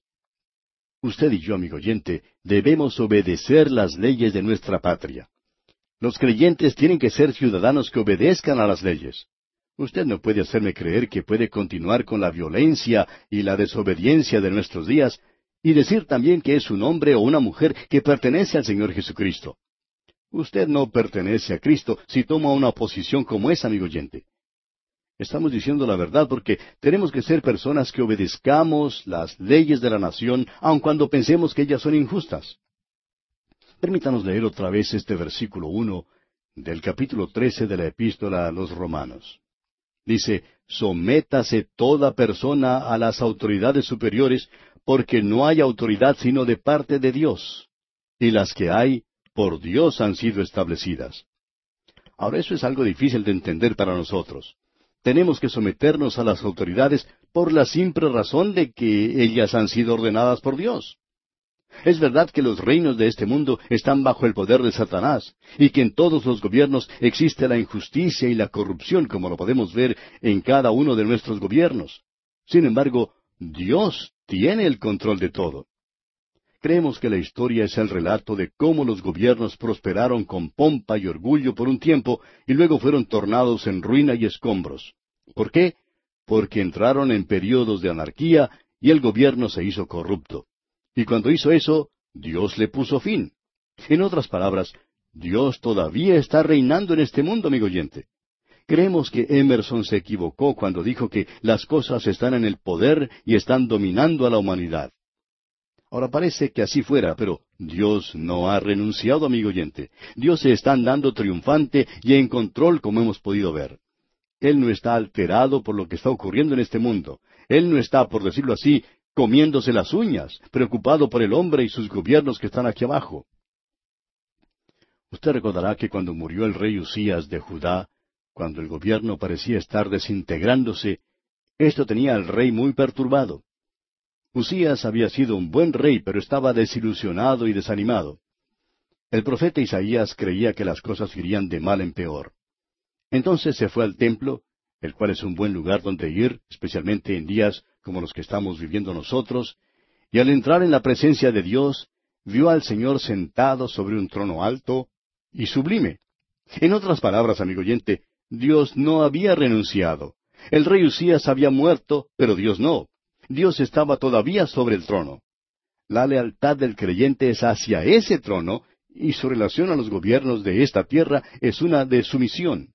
Usted y yo, amigo oyente, debemos obedecer las leyes de nuestra patria. Los creyentes tienen que ser ciudadanos que obedezcan a las leyes. Usted no puede hacerme creer que puede continuar con la violencia y la desobediencia de nuestros días y decir también que es un hombre o una mujer que pertenece al Señor Jesucristo. Usted no pertenece a Cristo si toma una posición como esa, amigo oyente. Estamos diciendo la verdad porque tenemos que ser personas que obedezcamos las leyes de la nación, aun cuando pensemos que ellas son injustas. Permítanos leer otra vez este versículo uno del capítulo trece de la epístola a los Romanos. Dice, sométase toda persona a las autoridades superiores, porque no hay autoridad sino de parte de Dios, y las que hay, por Dios han sido establecidas. Ahora eso es algo difícil de entender para nosotros. Tenemos que someternos a las autoridades por la simple razón de que ellas han sido ordenadas por Dios. Es verdad que los reinos de este mundo están bajo el poder de Satanás, y que en todos los gobiernos existe la injusticia y la corrupción, como lo podemos ver en cada uno de nuestros gobiernos. Sin embargo, Dios tiene el control de todo. Creemos que la historia es el relato de cómo los gobiernos prosperaron con pompa y orgullo por un tiempo, y luego fueron tornados en ruina y escombros. ¿Por qué? Porque entraron en períodos de anarquía y el gobierno se hizo corrupto. Y cuando hizo eso, Dios le puso fin. En otras palabras, Dios todavía está reinando en este mundo, amigo oyente. Creemos que Emerson se equivocó cuando dijo que las cosas están en el poder y están dominando a la humanidad. Ahora parece que así fuera, pero Dios no ha renunciado, amigo oyente. Dios se está andando triunfante y en control, como hemos podido ver. Él no está alterado por lo que está ocurriendo en este mundo. Él no está, por decirlo así, comiéndose las uñas, preocupado por el hombre y sus gobiernos que están aquí abajo. Usted recordará que cuando murió el rey Usías de Judá, cuando el gobierno parecía estar desintegrándose, esto tenía al rey muy perturbado. Usías había sido un buen rey, pero estaba desilusionado y desanimado. El profeta Isaías creía que las cosas irían de mal en peor. Entonces se fue al templo, el cual es un buen lugar donde ir, especialmente en días como los que estamos viviendo nosotros, y al entrar en la presencia de Dios, vio al Señor sentado sobre un trono alto y sublime. En otras palabras, amigo oyente, Dios no había renunciado. El rey Usías había muerto, pero Dios no. Dios estaba todavía sobre el trono. La lealtad del creyente es hacia ese trono, y su relación a los gobiernos de esta tierra es una de sumisión.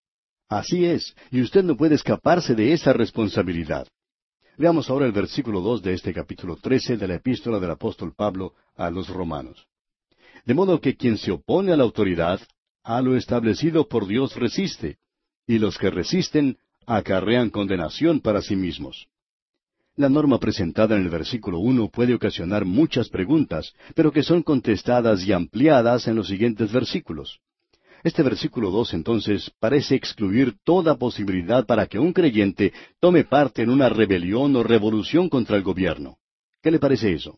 Así es, y usted no puede escaparse de esa responsabilidad. Veamos ahora el versículo dos de este capítulo trece de la epístola del apóstol Pablo a los romanos. De modo que quien se opone a la autoridad, a lo establecido por Dios resiste, y los que resisten acarrean condenación para sí mismos. La norma presentada en el versículo uno puede ocasionar muchas preguntas, pero que son contestadas y ampliadas en los siguientes versículos. Este versículo dos, entonces, parece excluir toda posibilidad para que un creyente tome parte en una rebelión o revolución contra el gobierno. ¿Qué le parece eso?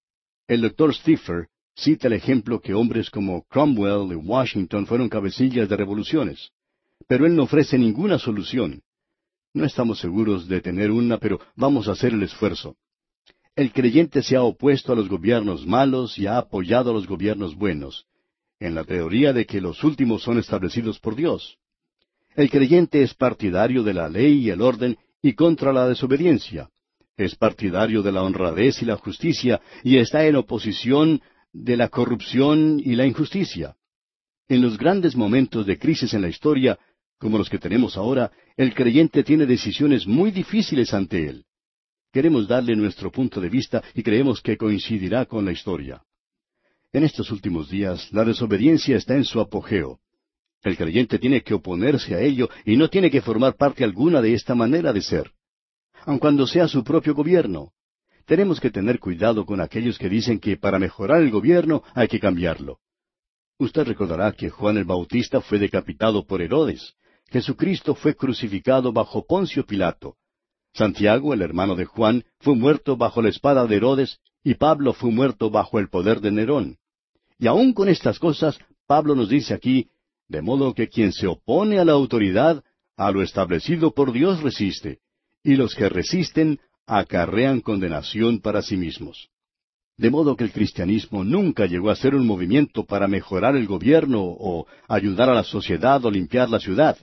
El doctor Stiffer cita el ejemplo que hombres como Cromwell y Washington fueron cabecillas de revoluciones, pero él no ofrece ninguna solución. No estamos seguros de tener una, pero vamos a hacer el esfuerzo. El creyente se ha opuesto a los gobiernos malos y ha apoyado a los gobiernos buenos, en la teoría de que los últimos son establecidos por Dios. El creyente es partidario de la ley y el orden y contra la desobediencia. Es partidario de la honradez y la justicia y está en oposición de la corrupción y la injusticia. En los grandes momentos de crisis en la historia, como los que tenemos ahora, el creyente tiene decisiones muy difíciles ante él. Queremos darle nuestro punto de vista y creemos que coincidirá con la historia. En estos últimos días, la desobediencia está en su apogeo. El creyente tiene que oponerse a ello y no tiene que formar parte alguna de esta manera de ser. Aun cuando sea su propio gobierno, tenemos que tener cuidado con aquellos que dicen que para mejorar el gobierno hay que cambiarlo. Usted recordará que Juan el Bautista fue decapitado por Herodes. Jesucristo fue crucificado bajo Poncio Pilato. Santiago, el hermano de Juan, fue muerto bajo la espada de Herodes, y Pablo fue muerto bajo el poder de Nerón. Y aun con estas cosas, Pablo nos dice aquí, de modo que quien se opone a la autoridad, a lo establecido por Dios resiste, y los que resisten acarrean condenación para sí mismos. De modo que el cristianismo nunca llegó a ser un movimiento para mejorar el gobierno o ayudar a la sociedad o limpiar la ciudad.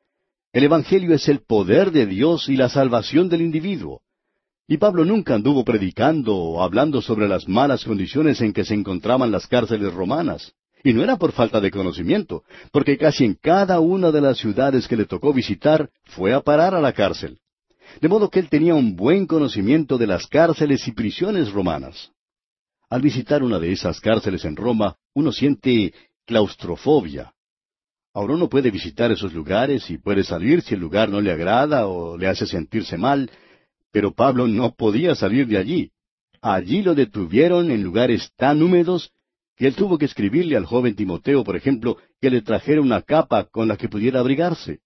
El Evangelio es el poder de Dios y la salvación del individuo. Y Pablo nunca anduvo predicando o hablando sobre las malas condiciones en que se encontraban las cárceles romanas. Y no era por falta de conocimiento, porque casi en cada una de las ciudades que le tocó visitar fue a parar a la cárcel. De modo que él tenía un buen conocimiento de las cárceles y prisiones romanas. Al visitar una de esas cárceles en Roma, uno siente claustrofobia. Ahora uno puede visitar esos lugares y puede salir si el lugar no le agrada o le hace sentirse mal, pero Pablo no podía salir de allí. Allí lo detuvieron en lugares tan húmedos que él tuvo que escribirle al joven Timoteo, por ejemplo, que le trajera una capa con la que pudiera abrigarse.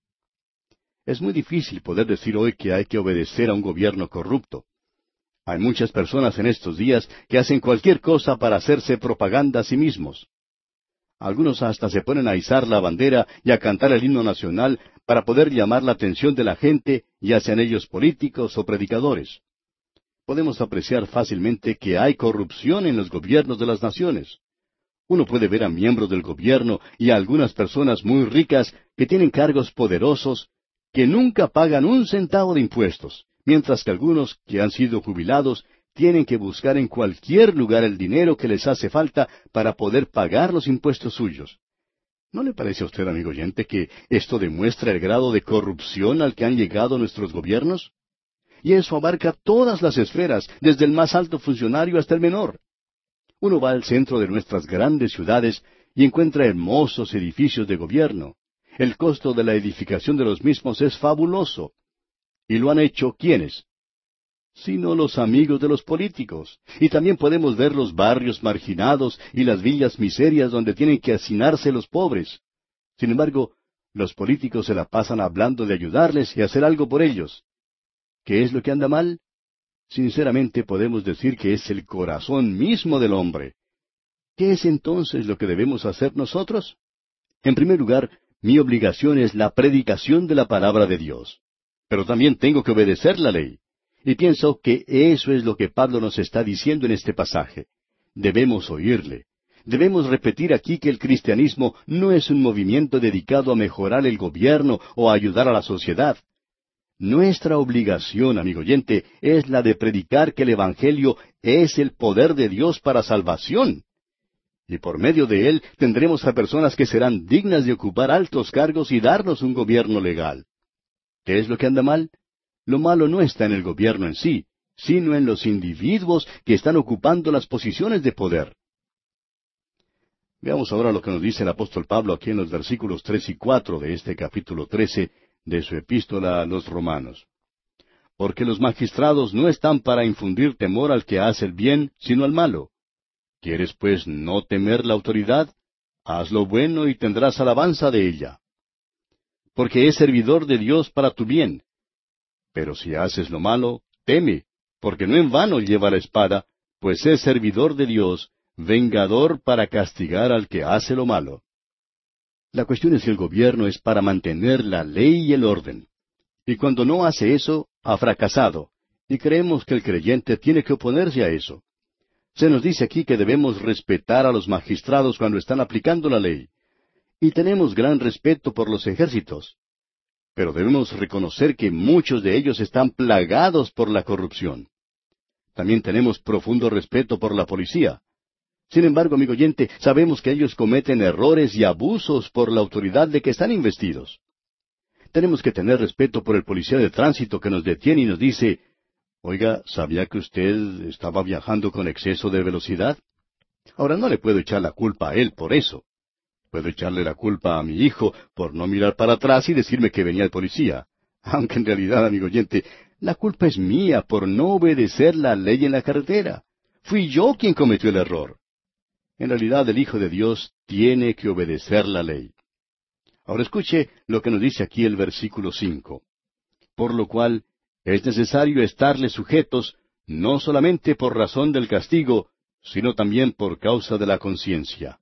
Es muy difícil poder decir hoy que hay que obedecer a un gobierno corrupto. Hay muchas personas en estos días que hacen cualquier cosa para hacerse propaganda a sí mismos. Algunos hasta se ponen a izar la bandera y a cantar el himno nacional para poder llamar la atención de la gente, ya sean ellos políticos o predicadores. Podemos apreciar fácilmente que hay corrupción en los gobiernos de las naciones. Uno puede ver a miembros del gobierno y a algunas personas muy ricas que tienen cargos poderosos que nunca pagan un centavo de impuestos, mientras que algunos que han sido jubilados tienen que buscar en cualquier lugar el dinero que les hace falta para poder pagar los impuestos suyos. ¿No le parece a usted, amigo oyente, que esto demuestra el grado de corrupción al que han llegado nuestros gobiernos? Y eso abarca todas las esferas, desde el más alto funcionario hasta el menor. Uno va al centro de nuestras grandes ciudades y encuentra hermosos edificios de gobierno. El costo de la edificación de los mismos es fabuloso. ¿Y lo han hecho quiénes? Sino los amigos de los políticos. Y también podemos ver los barrios marginados y las villas miserias donde tienen que hacinarse los pobres. Sin embargo, los políticos se la pasan hablando de ayudarles y hacer algo por ellos. ¿Qué es lo que anda mal? Sinceramente podemos decir que es el corazón mismo del hombre. ¿Qué es entonces lo que debemos hacer nosotros? En primer lugar, mi obligación es la predicación de la palabra de Dios. Pero también tengo que obedecer la ley. Y pienso que eso es lo que Pablo nos está diciendo en este pasaje. Debemos oírle. Debemos repetir aquí que el cristianismo no es un movimiento dedicado a mejorar el gobierno o a ayudar a la sociedad. Nuestra obligación, amigo oyente, es la de predicar que el Evangelio es el poder de Dios para salvación. Y por medio de él tendremos a personas que serán dignas de ocupar altos cargos y darnos un gobierno legal. ¿Qué es lo que anda mal? Lo malo no está en el gobierno en sí, sino en los individuos que están ocupando las posiciones de poder. Veamos ahora lo que nos dice el apóstol Pablo aquí en los versículos tres y cuatro de este capítulo trece de su epístola a los Romanos. Porque los magistrados no están para infundir temor al que hace el bien, sino al malo. ¿Quieres pues no temer la autoridad? Haz lo bueno y tendrás alabanza de ella. Porque es servidor de Dios para tu bien. Pero si haces lo malo, teme, porque no en vano lleva la espada, pues es servidor de Dios, vengador para castigar al que hace lo malo. La cuestión es que el gobierno es para mantener la ley y el orden. Y cuando no hace eso, ha fracasado, y creemos que el creyente tiene que oponerse a eso. Se nos dice aquí que debemos respetar a los magistrados cuando están aplicando la ley. Y tenemos gran respeto por los ejércitos. Pero debemos reconocer que muchos de ellos están plagados por la corrupción. También tenemos profundo respeto por la policía. Sin embargo, amigo oyente, sabemos que ellos cometen errores y abusos por la autoridad de que están investidos. Tenemos que tener respeto por el policía de tránsito que nos detiene y nos dice, oiga, ¿sabía que usted estaba viajando con exceso de velocidad? Ahora no le puedo echar la culpa a él por eso. Puedo echarle la culpa a mi hijo por no mirar para atrás y decirme que venía el policía. Aunque en realidad, amigo oyente, la culpa es mía por no obedecer la ley en la carretera. Fui yo quien cometió el error. En realidad, el Hijo de Dios tiene que obedecer la ley. Ahora escuche lo que nos dice aquí el versículo cinco. Por lo cual es necesario estarle sujetos, no solamente por razón del castigo, sino también por causa de la conciencia.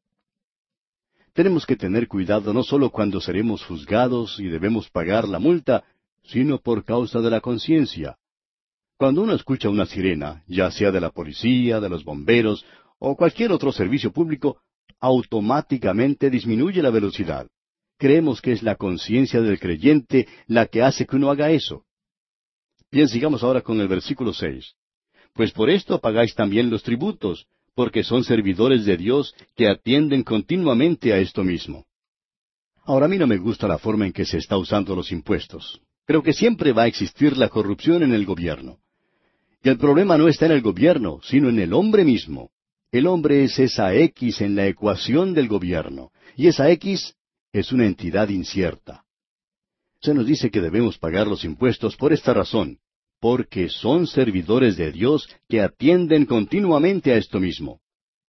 Tenemos que tener cuidado no solo cuando seremos juzgados y debemos pagar la multa, sino por causa de la conciencia. Cuando uno escucha una sirena, ya sea de la policía, de los bomberos, o cualquier otro servicio público, automáticamente disminuye la velocidad. Creemos que es la conciencia del creyente la que hace que uno haga eso. Bien, sigamos ahora con el versículo seis. Pues por esto pagáis también los tributos, porque son servidores de Dios que atienden continuamente a esto mismo. Ahora, a mí no me gusta la forma en que se está usando los impuestos. Creo que siempre va a existir la corrupción en el gobierno. Y el problema no está en el gobierno, sino en el hombre mismo. El hombre es esa X en la ecuación del gobierno, y esa X es una entidad incierta. Se nos dice que debemos pagar los impuestos por esta razón, porque son servidores de Dios que atienden continuamente a esto mismo.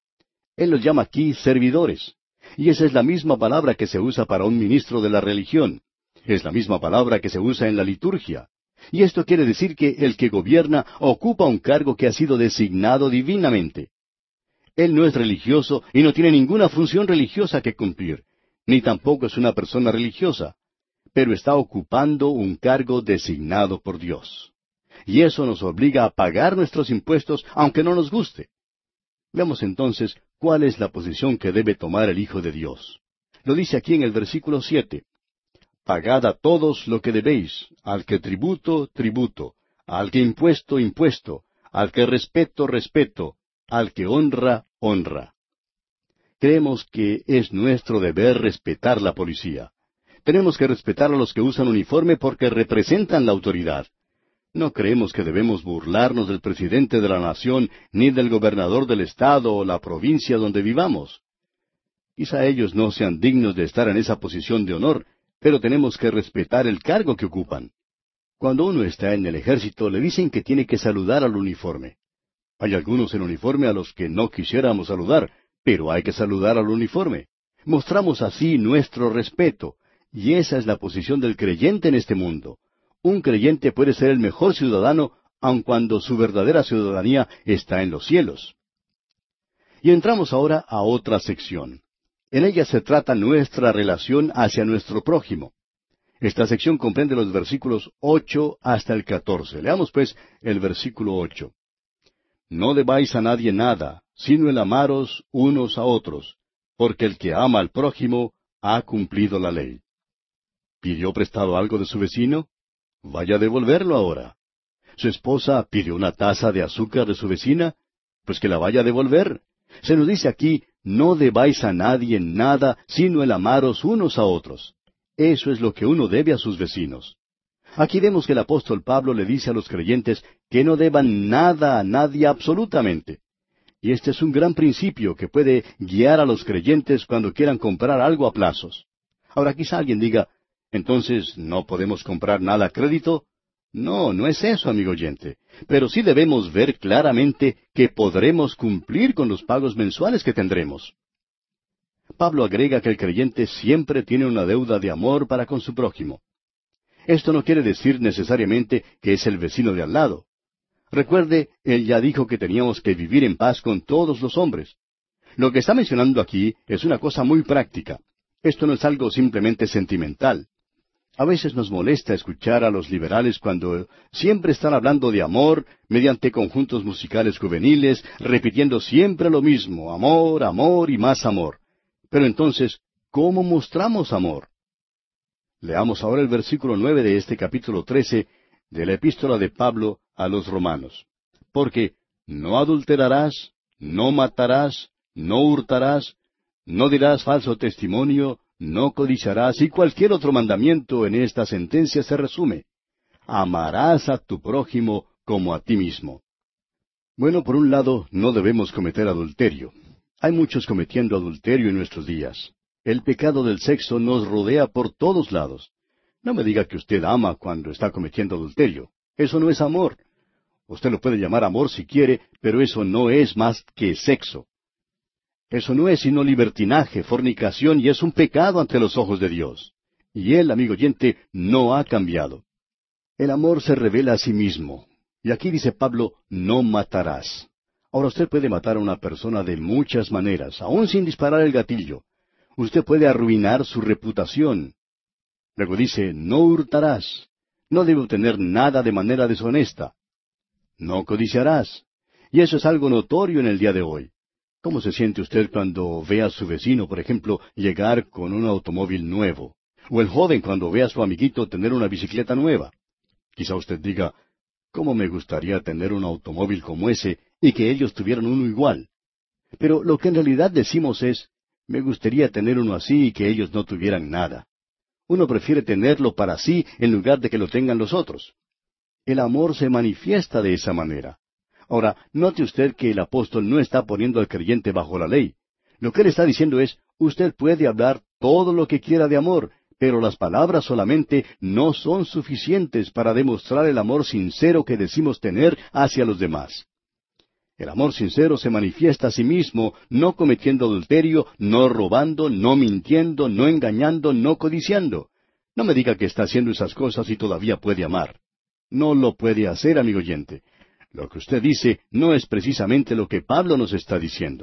Él los llama aquí servidores, y esa es la misma palabra que se usa para un ministro de la religión. Es la misma palabra que se usa en la liturgia. Y esto quiere decir que el que gobierna ocupa un cargo que ha sido designado divinamente. Él no es religioso y no tiene ninguna función religiosa que cumplir, ni tampoco es una persona religiosa, pero está ocupando un cargo designado por Dios. Y eso nos obliga a pagar nuestros impuestos aunque no nos guste. Veamos entonces cuál es la posición que debe tomar el Hijo de Dios. Lo dice aquí en el versículo siete. Pagad a todos lo que debéis, al que tributo, tributo, al que impuesto, impuesto, al que respeto, respeto, al que honra, honra. Creemos que es nuestro deber respetar la policía. Tenemos que respetar a los que usan uniforme porque representan la autoridad. No creemos que debemos burlarnos del presidente de la nación, ni del gobernador del estado o la provincia donde vivamos. Quizá ellos no sean dignos de estar en esa posición de honor, pero tenemos que respetar el cargo que ocupan. Cuando uno está en el ejército, le dicen que tiene que saludar al uniforme. Hay algunos en uniforme a los que no quisiéramos saludar, pero hay que saludar al uniforme. Mostramos así nuestro respeto, y esa es la posición del creyente en este mundo. Un creyente puede ser el mejor ciudadano, aun cuando su verdadera ciudadanía está en los cielos. Y entramos ahora a otra sección. En ella se trata nuestra relación hacia nuestro prójimo. Esta sección comprende los versículos ocho hasta el catorce. Leamos pues el versículo ocho. No debáis a nadie nada, sino el amaros unos a otros, porque el que ama al prójimo ha cumplido la ley. ¿Pidió prestado algo de su vecino? Vaya a devolverlo ahora. ¿Su esposa pidió una taza de azúcar de su vecina? Pues que la vaya a devolver. Se nos dice aquí, no debáis a nadie nada, sino el amaros unos a otros. Eso es lo que uno debe a sus vecinos. Aquí vemos que el apóstol Pablo le dice a los creyentes que no deban nada a nadie absolutamente. Y este es un gran principio que puede guiar a los creyentes cuando quieran comprar algo a plazos. Ahora quizá alguien diga, entonces, ¿no podemos comprar nada a crédito? No, no es eso, amigo oyente. Pero sí debemos ver claramente que podremos cumplir con los pagos mensuales que tendremos. Pablo agrega que el creyente siempre tiene una deuda de amor para con su prójimo. Esto no quiere decir necesariamente que es el vecino de al lado. Recuerde, él ya dijo que teníamos que vivir en paz con todos los hombres. Lo que está mencionando aquí es una cosa muy práctica. Esto no es algo simplemente sentimental. A veces nos molesta escuchar a los liberales cuando siempre están hablando de amor mediante conjuntos musicales juveniles, repitiendo siempre lo mismo, amor, amor y más amor. Pero entonces, ¿cómo mostramos amor? Leamos ahora el versículo nueve de este capítulo trece de la epístola de Pablo a los Romanos. Porque no adulterarás, no matarás, no hurtarás, no dirás falso testimonio, no codiciarás, y cualquier otro mandamiento en esta sentencia se resume: amarás a tu prójimo como a ti mismo. Bueno, por un lado, no debemos cometer adulterio. Hay muchos cometiendo adulterio en nuestros días. El pecado del sexo nos rodea por todos lados. No me diga que usted ama cuando está cometiendo adulterio. Eso no es amor. Usted lo puede llamar amor si quiere, pero eso no es más que sexo. Eso no es sino libertinaje, fornicación, y es un pecado ante los ojos de Dios. Y Él, amigo oyente, no ha cambiado. El amor se revela a sí mismo. Y aquí dice Pablo, no matarás. Ahora usted puede matar a una persona de muchas maneras, aún sin disparar el gatillo. Usted puede arruinar su reputación. Luego dice, no hurtarás. No debe obtener nada de manera deshonesta. No codiciarás. Y eso es algo notorio en el día de hoy. ¿Cómo se siente usted cuando ve a su vecino, por ejemplo, llegar con un automóvil nuevo? O el joven cuando ve a su amiguito tener una bicicleta nueva. Quizá usted diga, ¿cómo me gustaría tener un automóvil como ese y que ellos tuvieran uno igual? Pero lo que en realidad decimos es, me gustaría tener uno así y que ellos no tuvieran nada. Uno prefiere tenerlo para sí en lugar de que lo tengan los otros. El amor se manifiesta de esa manera. Ahora, note usted que el apóstol no está poniendo al creyente bajo la ley. Lo que él está diciendo es, usted puede hablar todo lo que quiera de amor, pero las palabras solamente no son suficientes para demostrar el amor sincero que decimos tener hacia los demás. El amor sincero se manifiesta a sí mismo, no cometiendo adulterio, no robando, no mintiendo, no engañando, no codiciando. No me diga que está haciendo esas cosas y todavía puede amar. No lo puede hacer, amigo oyente. Lo que usted dice no es precisamente lo que Pablo nos está diciendo.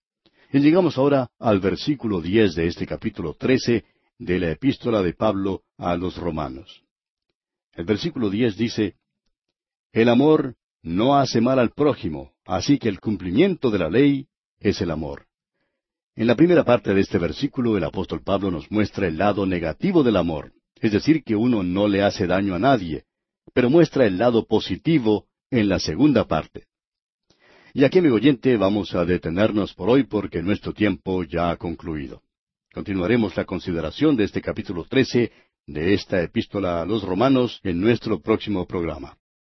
Y llegamos ahora al versículo diez de este capítulo trece de la epístola de Pablo a los Romanos. El versículo diez dice, el amor no hace mal al prójimo, así que el cumplimiento de la ley es el amor. En la primera parte de este versículo el apóstol Pablo nos muestra el lado negativo del amor, es decir, que uno no le hace daño a nadie, pero muestra el lado positivo en la segunda parte. Y aquí, amigo oyente, vamos a detenernos por hoy porque nuestro tiempo ya ha concluido. Continuaremos la consideración de este capítulo trece de esta epístola a los Romanos en nuestro próximo programa.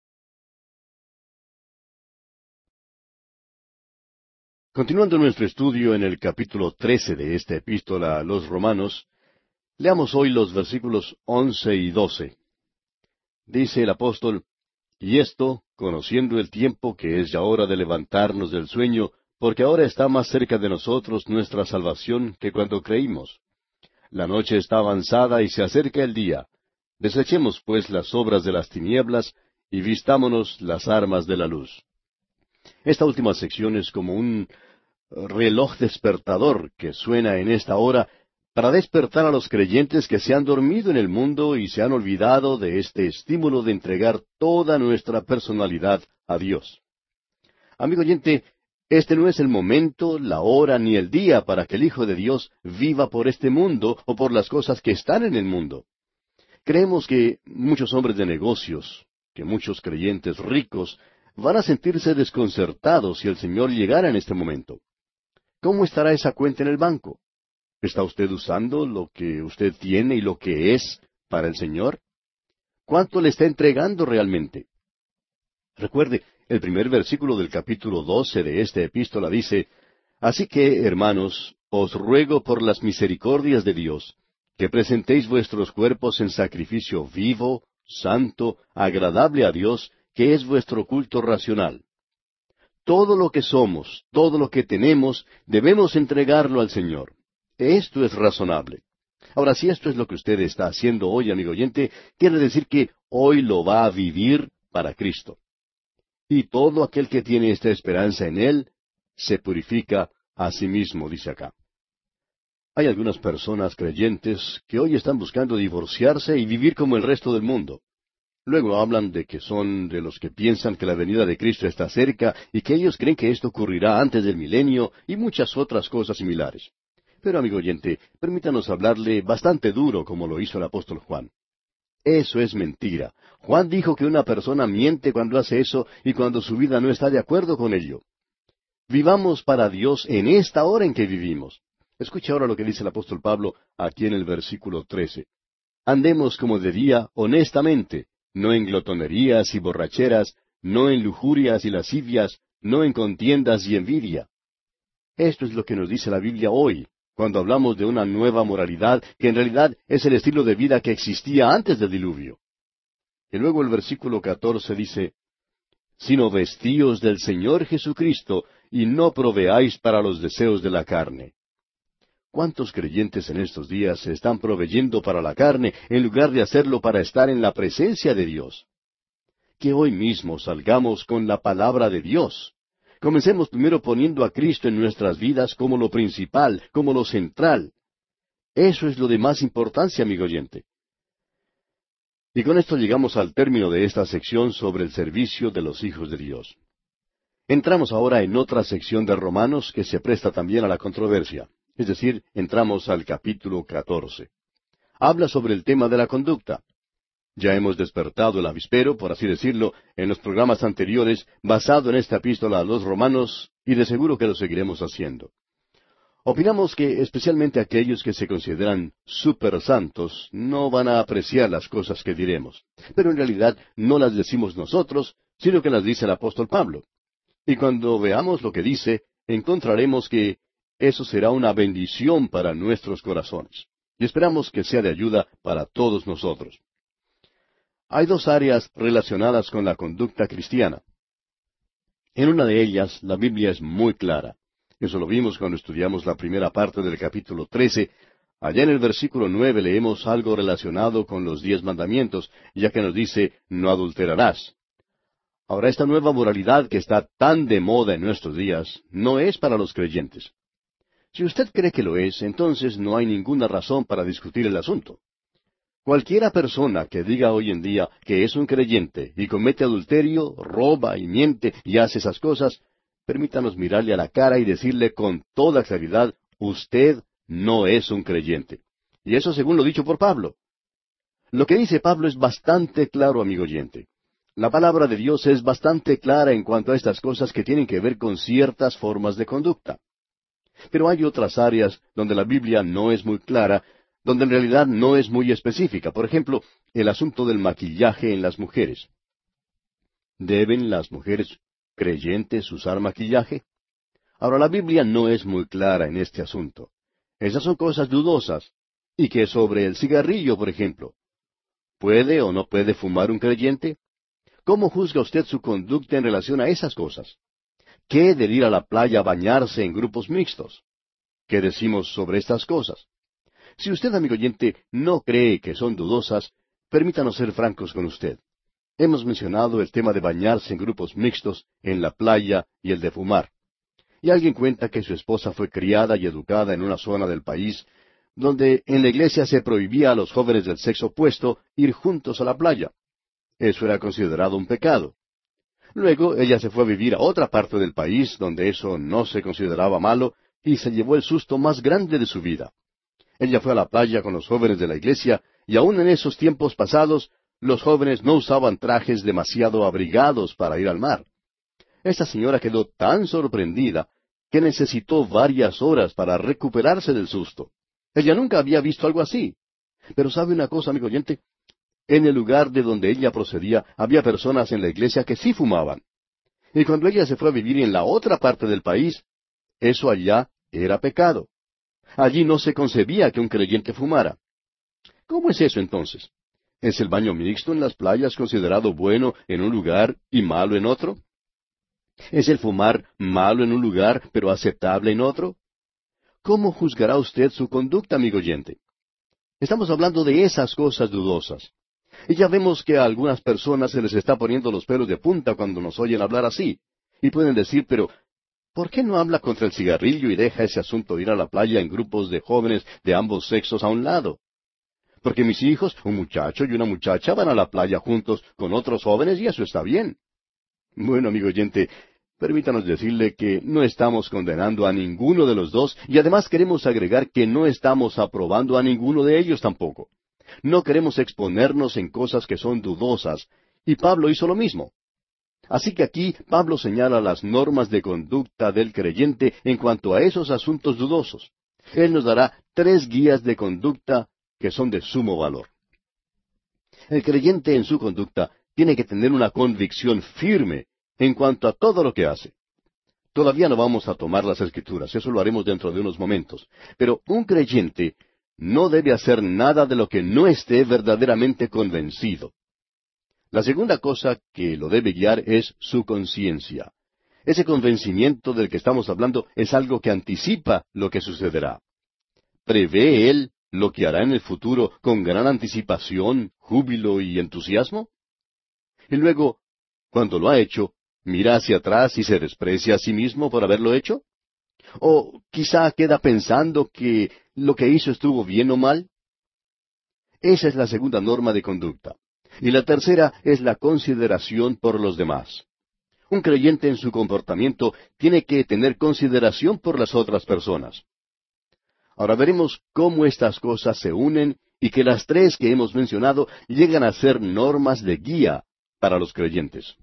Continuando nuestro estudio en el capítulo trece de esta epístola a los Romanos, leamos hoy los versículos once y doce. Dice el apóstol, y esto, conociendo el tiempo que es ya hora de levantarnos del sueño, porque ahora está más cerca de nosotros nuestra salvación que cuando creímos. La noche está avanzada y se acerca el día. Desechemos pues las obras de las tinieblas y vistámonos las armas de la luz. Esta última sección es como un reloj despertador que suena en esta hora para despertar a los creyentes que se han dormido en el mundo y se han olvidado de este estímulo de entregar toda nuestra personalidad a Dios. Amigo oyente, este no es el momento, la hora ni el día para que el Hijo de Dios viva por este mundo o por las cosas que están en el mundo. Creemos que muchos hombres de negocios, que muchos creyentes ricos, van a sentirse desconcertados si el Señor llegara en este momento. ¿Cómo estará esa cuenta en el banco? ¿Está usted usando lo que usted tiene y lo que es para el Señor? ¿Cuánto le está entregando realmente? Recuerde, el primer versículo del capítulo doce de esta epístola dice, Así que, hermanos, os ruego por las misericordias de Dios, que presentéis vuestros cuerpos en sacrificio vivo, santo, agradable a Dios, que es vuestro culto racional. Todo lo que somos, todo lo que tenemos, debemos entregarlo al Señor. Esto es razonable. Ahora, si esto es lo que usted está haciendo hoy, amigo oyente, quiere decir que hoy lo va a vivir para Cristo. Y todo aquel que tiene esta esperanza en Él, se purifica a sí mismo, dice acá. Hay algunas personas creyentes que hoy están buscando divorciarse y vivir como el resto del mundo. Luego hablan de que son de los que piensan que la venida de Cristo está cerca y que ellos creen que esto ocurrirá antes del milenio y muchas otras cosas similares. Pero, amigo oyente, permítanos hablarle bastante duro como lo hizo el apóstol Juan. Eso es mentira. Juan dijo que una persona miente cuando hace eso y cuando su vida no está de acuerdo con ello. Vivamos para Dios en esta hora en que vivimos. Escuche ahora lo que dice el apóstol Pablo aquí en el versículo trece. Andemos como de día honestamente, no en glotonerías y borracheras, no en lujurias y lascivias, no en contiendas y envidia. Esto es lo que nos dice la Biblia hoy, cuando hablamos de una nueva moralidad, que en realidad es el estilo de vida que existía antes del diluvio. Y luego el versículo catorce dice, sino vestíos del Señor Jesucristo, y no proveáis para los deseos de la carne. ¿Cuántos creyentes en estos días se están proveyendo para la carne en lugar de hacerlo para estar en la presencia de Dios? Que hoy mismo salgamos con la palabra de Dios. Comencemos primero poniendo a Cristo en nuestras vidas como lo principal, como lo central. Eso es lo de más importancia, amigo oyente. Y con esto llegamos al término de esta sección sobre el servicio de los hijos de Dios. Entramos ahora en otra sección de Romanos que se presta también a la controversia. Es decir, entramos al capítulo catorce. Habla sobre el tema de la conducta. Ya hemos despertado el avispero, por así decirlo, en los programas anteriores, basado en esta epístola a los Romanos, y de seguro que lo seguiremos haciendo. Opinamos que especialmente aquellos que se consideran super santos no van a apreciar las cosas que diremos, pero en realidad no las decimos nosotros, sino que las dice el apóstol Pablo. Y cuando veamos lo que dice, encontraremos que eso será una bendición para nuestros corazones. Y esperamos que sea de ayuda para todos nosotros. Hay dos áreas relacionadas con la conducta cristiana. En una de ellas, la Biblia es muy clara. Eso lo vimos cuando estudiamos la primera parte del capítulo trece. Allá en el versículo nueve leemos algo relacionado con los diez mandamientos, ya que nos dice, no adulterarás. Ahora, esta nueva moralidad que está tan de moda en nuestros días, no es para los creyentes. Si usted cree que lo es, entonces no hay ninguna razón para discutir el asunto. Cualquiera persona que diga hoy en día que es un creyente y comete adulterio, roba y miente y hace esas cosas, permítanos mirarle a la cara y decirle con toda claridad, usted no es un creyente. Y eso según lo dicho por Pablo. Lo que dice Pablo es bastante claro, amigo oyente. La palabra de Dios es bastante clara en cuanto a estas cosas que tienen que ver con ciertas formas de conducta. Pero hay otras áreas donde la Biblia no es muy clara, donde en realidad no es muy específica. Por ejemplo, el asunto del maquillaje en las mujeres. ¿Deben las mujeres creyentes usar maquillaje? Ahora, la Biblia no es muy clara en este asunto. Esas son cosas dudosas. ¿Y qué sobre el cigarrillo, por ejemplo? ¿Puede o no puede fumar un creyente? ¿Cómo juzga usted su conducta en relación a esas cosas? ¿Qué de ir a la playa a bañarse en grupos mixtos? ¿Qué decimos sobre estas cosas? Si usted, amigo oyente, no cree que son dudosas, permítanos ser francos con usted. Hemos mencionado el tema de bañarse en grupos mixtos, en la playa y el de fumar. Y alguien cuenta que su esposa fue criada y educada en una zona del país donde en la iglesia se prohibía a los jóvenes del sexo opuesto ir juntos a la playa. Eso era considerado un pecado. Luego ella se fue a vivir a otra parte del país donde eso no se consideraba malo y se llevó el susto más grande de su vida. Ella fue a la playa con los jóvenes de la iglesia y aún en esos tiempos pasados los jóvenes no usaban trajes demasiado abrigados para ir al mar. Esta señora quedó tan sorprendida que necesitó varias horas para recuperarse del susto. Ella nunca había visto algo así. Pero ¿sabe una cosa, amigo oyente? En el lugar de donde ella procedía, había personas en la iglesia que sí fumaban. Y cuando ella se fue a vivir en la otra parte del país, eso allá era pecado. Allí no se concebía que un creyente fumara. ¿Cómo es eso entonces? ¿Es el baño mixto en las playas considerado bueno en un lugar y malo en otro? ¿Es el fumar malo en un lugar pero aceptable en otro? ¿Cómo juzgará usted su conducta, amigo oyente? Estamos hablando de esas cosas dudosas. Y ya vemos que a algunas personas se les está poniendo los pelos de punta cuando nos oyen hablar así. Y pueden decir, pero ¿por qué no habla contra el cigarrillo y deja ese asunto de ir a la playa en grupos de jóvenes de ambos sexos a un lado? Porque mis hijos, un muchacho y una muchacha, van a la playa juntos con otros jóvenes y eso está bien. Bueno, amigo oyente, permítanos decirle que no estamos condenando a ninguno de los dos y además queremos agregar que no estamos aprobando a ninguno de ellos tampoco. No queremos exponernos en cosas que son dudosas, y Pablo hizo lo mismo. Así que aquí Pablo señala las normas de conducta del creyente en cuanto a esos asuntos dudosos. Él nos dará tres guías de conducta que son de sumo valor. El creyente en su conducta tiene que tener una convicción firme en cuanto a todo lo que hace. Todavía no vamos a tomar las Escrituras, eso lo haremos dentro de unos momentos. Pero un creyente no debe hacer nada de lo que no esté verdaderamente convencido. La segunda cosa que lo debe guiar es su conciencia. Ese convencimiento del que estamos hablando es algo que anticipa lo que sucederá. ¿Prevé él lo que hará en el futuro con gran anticipación, júbilo y entusiasmo? Y luego, cuando lo ha hecho, ¿mira hacia atrás y se desprecia a sí mismo por haberlo hecho? ¿O quizá queda pensando que lo que hizo estuvo bien o mal? Esa es la segunda norma de conducta. Y la tercera es la consideración por los demás. Un creyente en su comportamiento tiene que tener consideración por las otras personas. Ahora veremos cómo estas cosas se unen y que las tres que hemos mencionado llegan a ser normas de guía para los creyentes.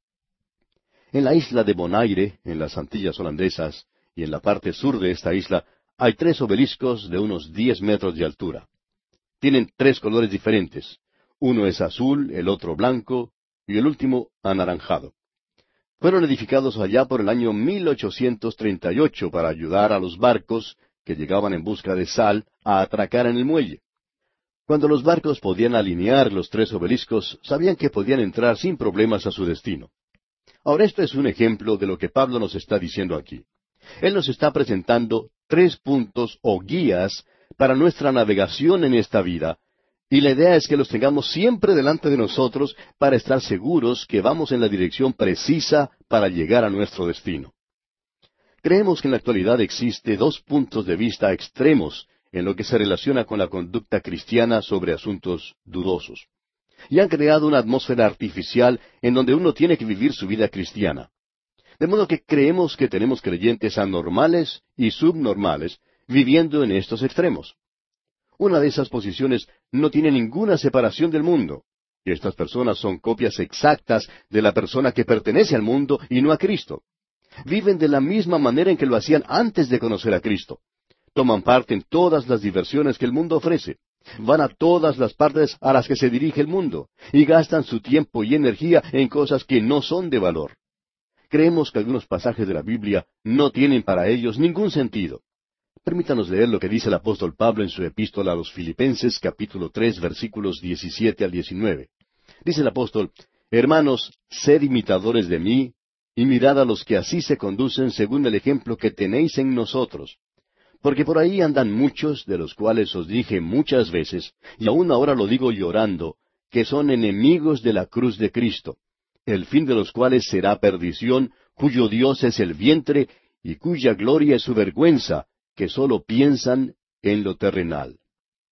En la isla de Bonaire, en las Antillas holandesas, y en la parte sur de esta isla, hay tres obeliscos de unos diez metros de altura. Tienen tres colores diferentes. Uno es azul, el otro blanco, y el último anaranjado. Fueron edificados allá por el año mil ochocientos treinta y ocho para ayudar a los barcos que llegaban en busca de sal a atracar en el muelle. Cuando los barcos podían alinear los tres obeliscos, sabían que podían entrar sin problemas a su destino. Ahora, esto es un ejemplo de lo que Pablo nos está diciendo aquí. Él nos está presentando tres puntos o guías para nuestra navegación en esta vida, y la idea es que los tengamos siempre delante de nosotros para estar seguros que vamos en la dirección precisa para llegar a nuestro destino. Creemos que en la actualidad existe dos puntos de vista extremos en lo que se relaciona con la conducta cristiana sobre asuntos dudosos. Y han creado una atmósfera artificial en donde uno tiene que vivir su vida cristiana. De modo que creemos que tenemos creyentes anormales y subnormales viviendo en estos extremos. Una de esas posiciones no tiene ninguna separación del mundo. Y estas personas son copias exactas de la persona que pertenece al mundo y no a Cristo. Viven de la misma manera en que lo hacían antes de conocer a Cristo. Toman parte en todas las diversiones que el mundo ofrece. Van a todas las partes a las que se dirige el mundo, y gastan su tiempo y energía en cosas que no son de valor. Creemos que algunos pasajes de la Biblia no tienen para ellos ningún sentido. Permítanos leer lo que dice el apóstol Pablo en su epístola a los Filipenses, capítulo tres, versículos diecisiete al diecinueve. Dice el apóstol: Hermanos, sed imitadores de mí, y mirad a los que así se conducen según el ejemplo que tenéis en nosotros. Porque por ahí andan muchos, de los cuales os dije muchas veces, y aún ahora lo digo llorando, que son enemigos de la cruz de Cristo, el fin de los cuales será perdición, cuyo Dios es el vientre, y cuya gloria es su vergüenza, que sólo piensan en lo terrenal.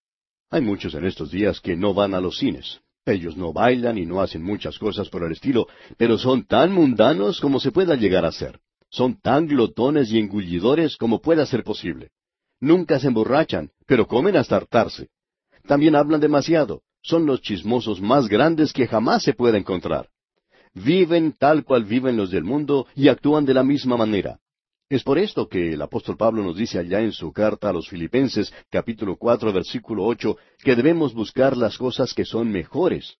Hay muchos en estos días que no van a los cines. Ellos no bailan y no hacen muchas cosas por el estilo, pero son tan mundanos como se pueda llegar a ser. Son tan glotones y engullidores como pueda ser posible. Nunca se emborrachan, pero comen hasta hartarse. También hablan demasiado. Son los chismosos más grandes que jamás se pueda encontrar. Viven tal cual viven los del mundo y actúan de la misma manera. Es por esto que el apóstol Pablo nos dice allá en su carta a los Filipenses, capítulo cuatro, versículo ocho, que debemos buscar las cosas que son mejores.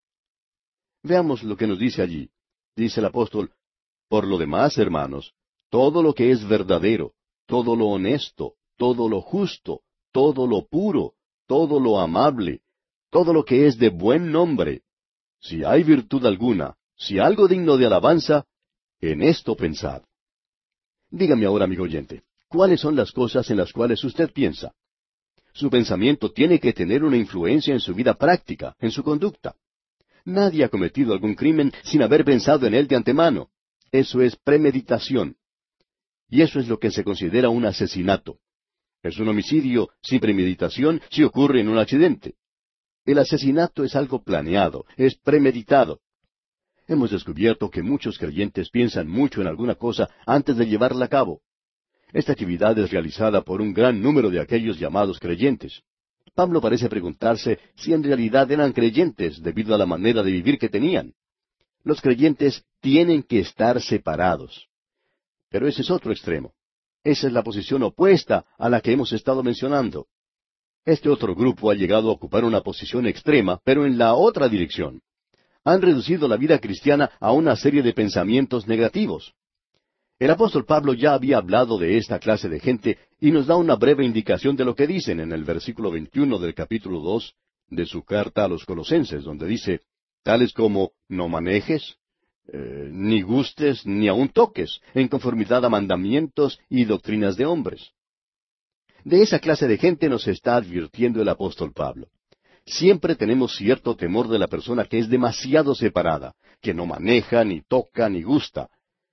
Veamos lo que nos dice allí. Dice el apóstol: por lo demás, hermanos, todo lo que es verdadero, todo lo honesto, todo lo justo, todo lo puro, todo lo amable, todo lo que es de buen nombre, si hay virtud alguna, si algo digno de alabanza, en esto pensad. Dígame ahora, amigo oyente, ¿cuáles son las cosas en las cuales usted piensa? Su pensamiento tiene que tener una influencia en su vida práctica, en su conducta. Nadie ha cometido algún crimen sin haber pensado en él de antemano. Eso es premeditación. Y eso es lo que se considera un asesinato. Es un homicidio sin premeditación si ocurre en un accidente. El asesinato es algo planeado, es premeditado. Hemos descubierto que muchos creyentes piensan mucho en alguna cosa antes de llevarla a cabo. Esta actividad es realizada por un gran número de aquellos llamados creyentes. Pablo parece preguntarse si en realidad eran creyentes debido a la manera de vivir que tenían. Los creyentes tienen que estar separados. Pero ese es otro extremo. Esa es la posición opuesta a la que hemos estado mencionando. Este otro grupo ha llegado a ocupar una posición extrema, pero en la otra dirección. Han reducido la vida cristiana a una serie de pensamientos negativos. El apóstol Pablo ya había hablado de esta clase de gente y nos da una breve indicación de lo que dicen en el versículo veintiuno del capítulo dos de su carta a los Colosenses, donde dice, tales como no manejes, eh, ni gustes, ni aun toques, en conformidad a mandamientos y doctrinas de hombres. De esa clase de gente nos está advirtiendo el apóstol Pablo. Siempre tenemos cierto temor de la persona que es demasiado separada, que no maneja, ni toca, ni gusta.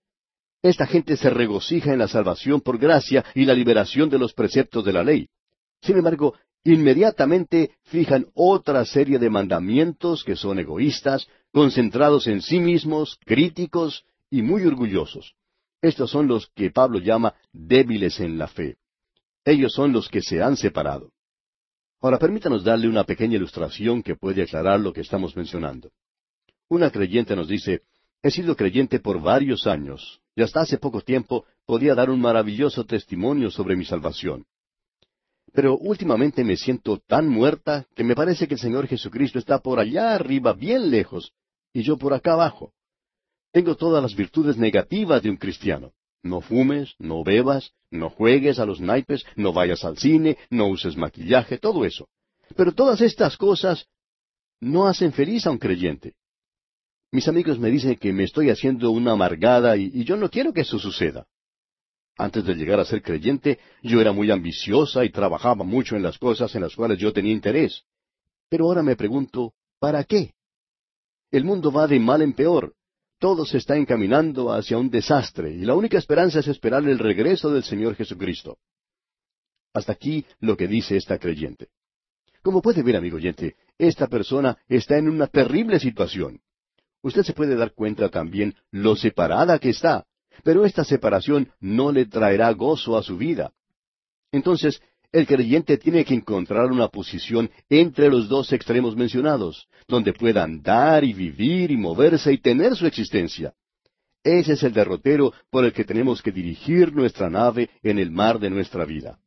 Esta gente se regocija en la salvación por gracia y la liberación de los preceptos de la ley. Sin embargo, inmediatamente fijan otra serie de mandamientos que son egoístas, concentrados en sí mismos, críticos y muy orgullosos. Estos son los que Pablo llama débiles en la fe. Ellos son los que se han separado. Ahora permítanos darle una pequeña ilustración que puede aclarar lo que estamos mencionando. Una creyente nos dice, he sido creyente por varios años, y hasta hace poco tiempo podía dar un maravilloso testimonio sobre mi salvación. Pero últimamente me siento tan muerta que me parece que el Señor Jesucristo está por allá arriba, bien lejos, y yo por acá abajo. Tengo todas las virtudes negativas de un cristiano. No fumes, no bebas, no juegues a los naipes, no vayas al cine, no uses maquillaje, todo eso. Pero todas estas cosas no hacen feliz a un creyente. Mis amigos me dicen que me estoy haciendo una amargada y, y yo no quiero que eso suceda. Antes de llegar a ser creyente, yo era muy ambiciosa y trabajaba mucho en las cosas en las cuales yo tenía interés. Pero ahora me pregunto, ¿para qué? El mundo va de mal en peor. Todo se está encaminando hacia un desastre y la única esperanza es esperar el regreso del Señor Jesucristo. Hasta aquí lo que dice esta creyente. Como puede ver, amigo oyente, esta persona está en una terrible situación. Usted se puede dar cuenta también lo separada que está, pero esta separación no le traerá gozo a su vida. Entonces, el creyente tiene que encontrar una posición entre los dos extremos mencionados, donde pueda andar y vivir y moverse y tener su existencia. Ese es el derrotero por el que tenemos que dirigir nuestra nave en el mar de nuestra vida.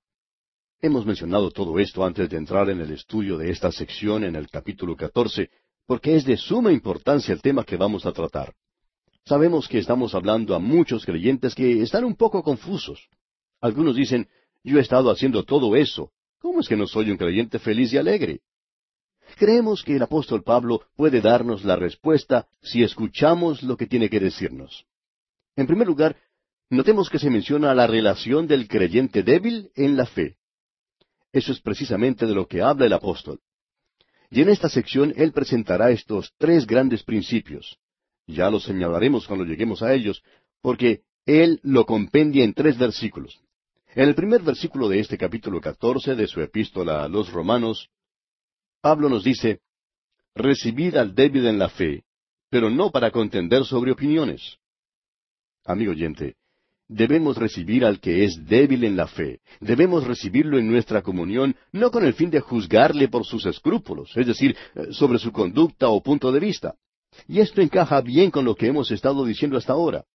Hemos mencionado todo esto antes de entrar en el estudio de esta sección en el capítulo catorce, porque es de suma importancia el tema que vamos a tratar. Sabemos que estamos hablando a muchos creyentes que están un poco confusos. Algunos dicen, yo he estado haciendo todo eso. ¿Cómo es que no soy un creyente feliz y alegre? Creemos que el apóstol Pablo puede darnos la respuesta si escuchamos lo que tiene que decirnos. En primer lugar, notemos que se menciona la relación del creyente débil en la fe. Eso es precisamente de lo que habla el apóstol. Y en esta sección él presentará estos tres grandes principios. Ya los señalaremos cuando lleguemos a ellos, porque él lo compendia en tres versículos. En el primer versículo de este capítulo catorce de su epístola a los Romanos, Pablo nos dice, recibid al débil en la fe, pero no para contender sobre opiniones. Amigo oyente, debemos recibir al que es débil en la fe. Debemos recibirlo en nuestra comunión, no con el fin de juzgarle por sus escrúpulos, es decir, sobre su conducta o punto de vista. Y esto encaja bien con lo que hemos estado diciendo hasta ahora.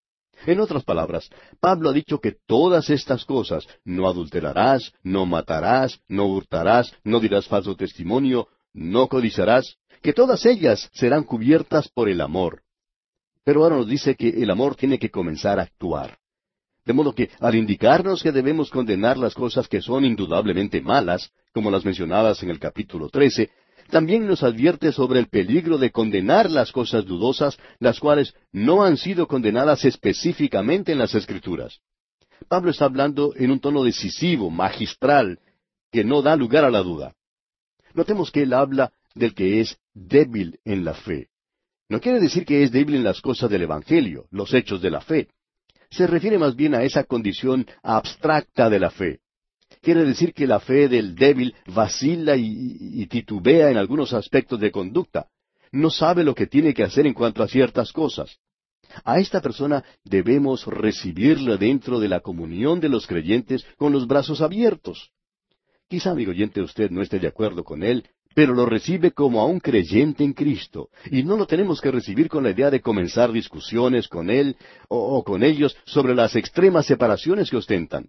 En otras palabras, Pablo ha dicho que todas estas cosas, no adulterarás, no matarás, no hurtarás, no dirás falso testimonio, no codiciarás, que todas ellas serán cubiertas por el amor. Pero ahora nos dice que el amor tiene que comenzar a actuar. De modo que, al indicarnos que debemos condenar las cosas que son indudablemente malas, como las mencionadas en el capítulo trece, también nos advierte sobre el peligro de condenar las cosas dudosas, las cuales no han sido condenadas específicamente en las Escrituras. Pablo está hablando en un tono decisivo, magistral, que no da lugar a la duda. Notemos que él habla del que es débil en la fe. No quiere decir que es débil en las cosas del Evangelio, los hechos de la fe. Se refiere más bien a esa condición abstracta de la fe. Quiere decir que la fe del débil vacila y, y titubea en algunos aspectos de conducta. No sabe lo que tiene que hacer en cuanto a ciertas cosas. A esta persona debemos recibirla dentro de la comunión de los creyentes con los brazos abiertos. Quizá, amigo oyente, usted no esté de acuerdo con él, pero lo recibe como a un creyente en Cristo, y no lo tenemos que recibir con la idea de comenzar discusiones con él o, o con ellos sobre las extremas separaciones que ostentan.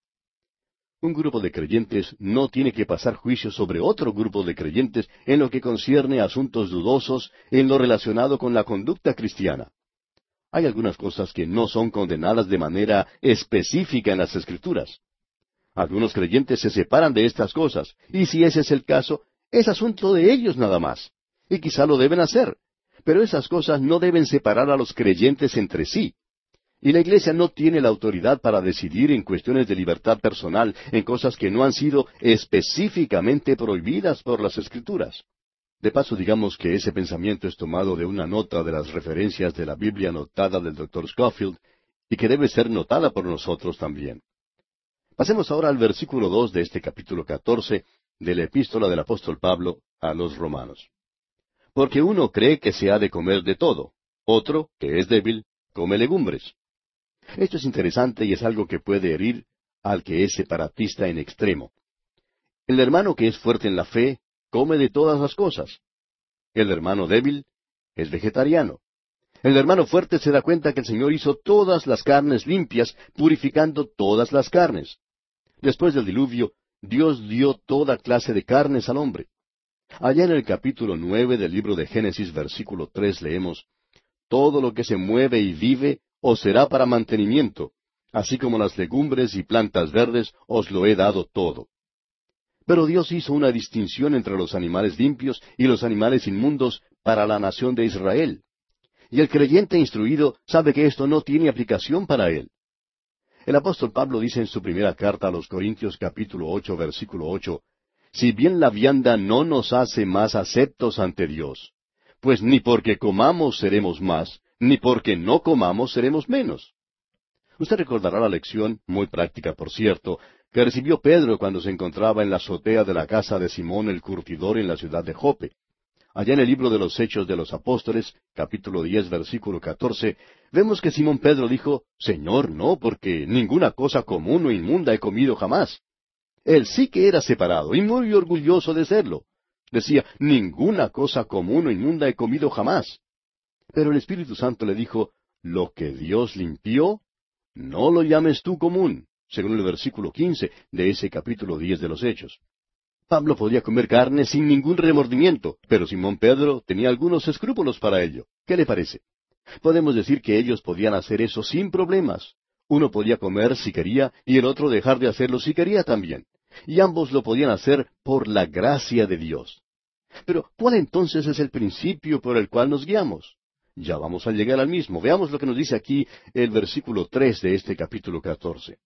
Un grupo de creyentes no tiene que pasar juicio sobre otro grupo de creyentes en lo que concierne a asuntos dudosos en lo relacionado con la conducta cristiana. Hay algunas cosas que no son condenadas de manera específica en las Escrituras. Algunos creyentes se separan de estas cosas, y si ese es el caso, es asunto de ellos nada más. Y quizá lo deben hacer, pero esas cosas no deben separar a los creyentes entre sí. Y la Iglesia no tiene la autoridad para decidir en cuestiones de libertad personal, en cosas que no han sido específicamente prohibidas por las Escrituras. De paso, digamos que ese pensamiento es tomado de una nota de las referencias de la Biblia anotada del doctor Scofield, y que debe ser notada por nosotros también. Pasemos ahora al versículo dos de este capítulo catorce de la epístola del apóstol Pablo a los Romanos. Porque uno cree que se ha de comer de todo, otro, que es débil, come legumbres. Esto es interesante y es algo que puede herir al que es separatista en extremo. El hermano que es fuerte en la fe come de todas las cosas. El hermano débil es vegetariano. El hermano fuerte se da cuenta que el Señor hizo todas las carnes limpias, purificando todas las carnes. Después del diluvio, Dios dio toda clase de carnes al hombre. Allá en el capítulo nueve del libro de Génesis, versículo tres, leemos: Todo lo que se mueve y vive os será para mantenimiento, así como las legumbres y plantas verdes os lo he dado todo. Pero Dios hizo una distinción entre los animales limpios y los animales inmundos para la nación de Israel. Y el creyente instruido sabe que esto no tiene aplicación para él. El apóstol Pablo dice en su primera carta a los Corintios capítulo ocho, versículo ocho, Si bien la vianda no nos hace más aceptos ante Dios, pues ni porque comamos seremos más, ni porque no comamos seremos menos. Usted recordará la lección, muy práctica por cierto, que recibió Pedro cuando se encontraba en la azotea de la casa de Simón el curtidor en la ciudad de Jope. Allá en el libro de los Hechos de los Apóstoles, capítulo diez, versículo catorce, vemos que Simón Pedro dijo, Señor, no, porque ninguna cosa común o inmunda he comido jamás. Él sí que era separado, y muy orgulloso de serlo. Decía, ninguna cosa común o inmunda he comido jamás. Pero el Espíritu Santo le dijo, lo que Dios limpió, no lo llames tú común, según el versículo quince de ese capítulo diez de los Hechos. Pablo podía comer carne sin ningún remordimiento, pero Simón Pedro tenía algunos escrúpulos para ello. ¿Qué le parece? Podemos decir que ellos podían hacer eso sin problemas. Uno podía comer si quería y el otro dejar de hacerlo si quería también. Y ambos lo podían hacer por la gracia de Dios. Pero, ¿cuál entonces es el principio por el cual nos guiamos? Ya vamos a llegar al mismo. Veamos lo que nos dice aquí el versículo tres de este capítulo catorce.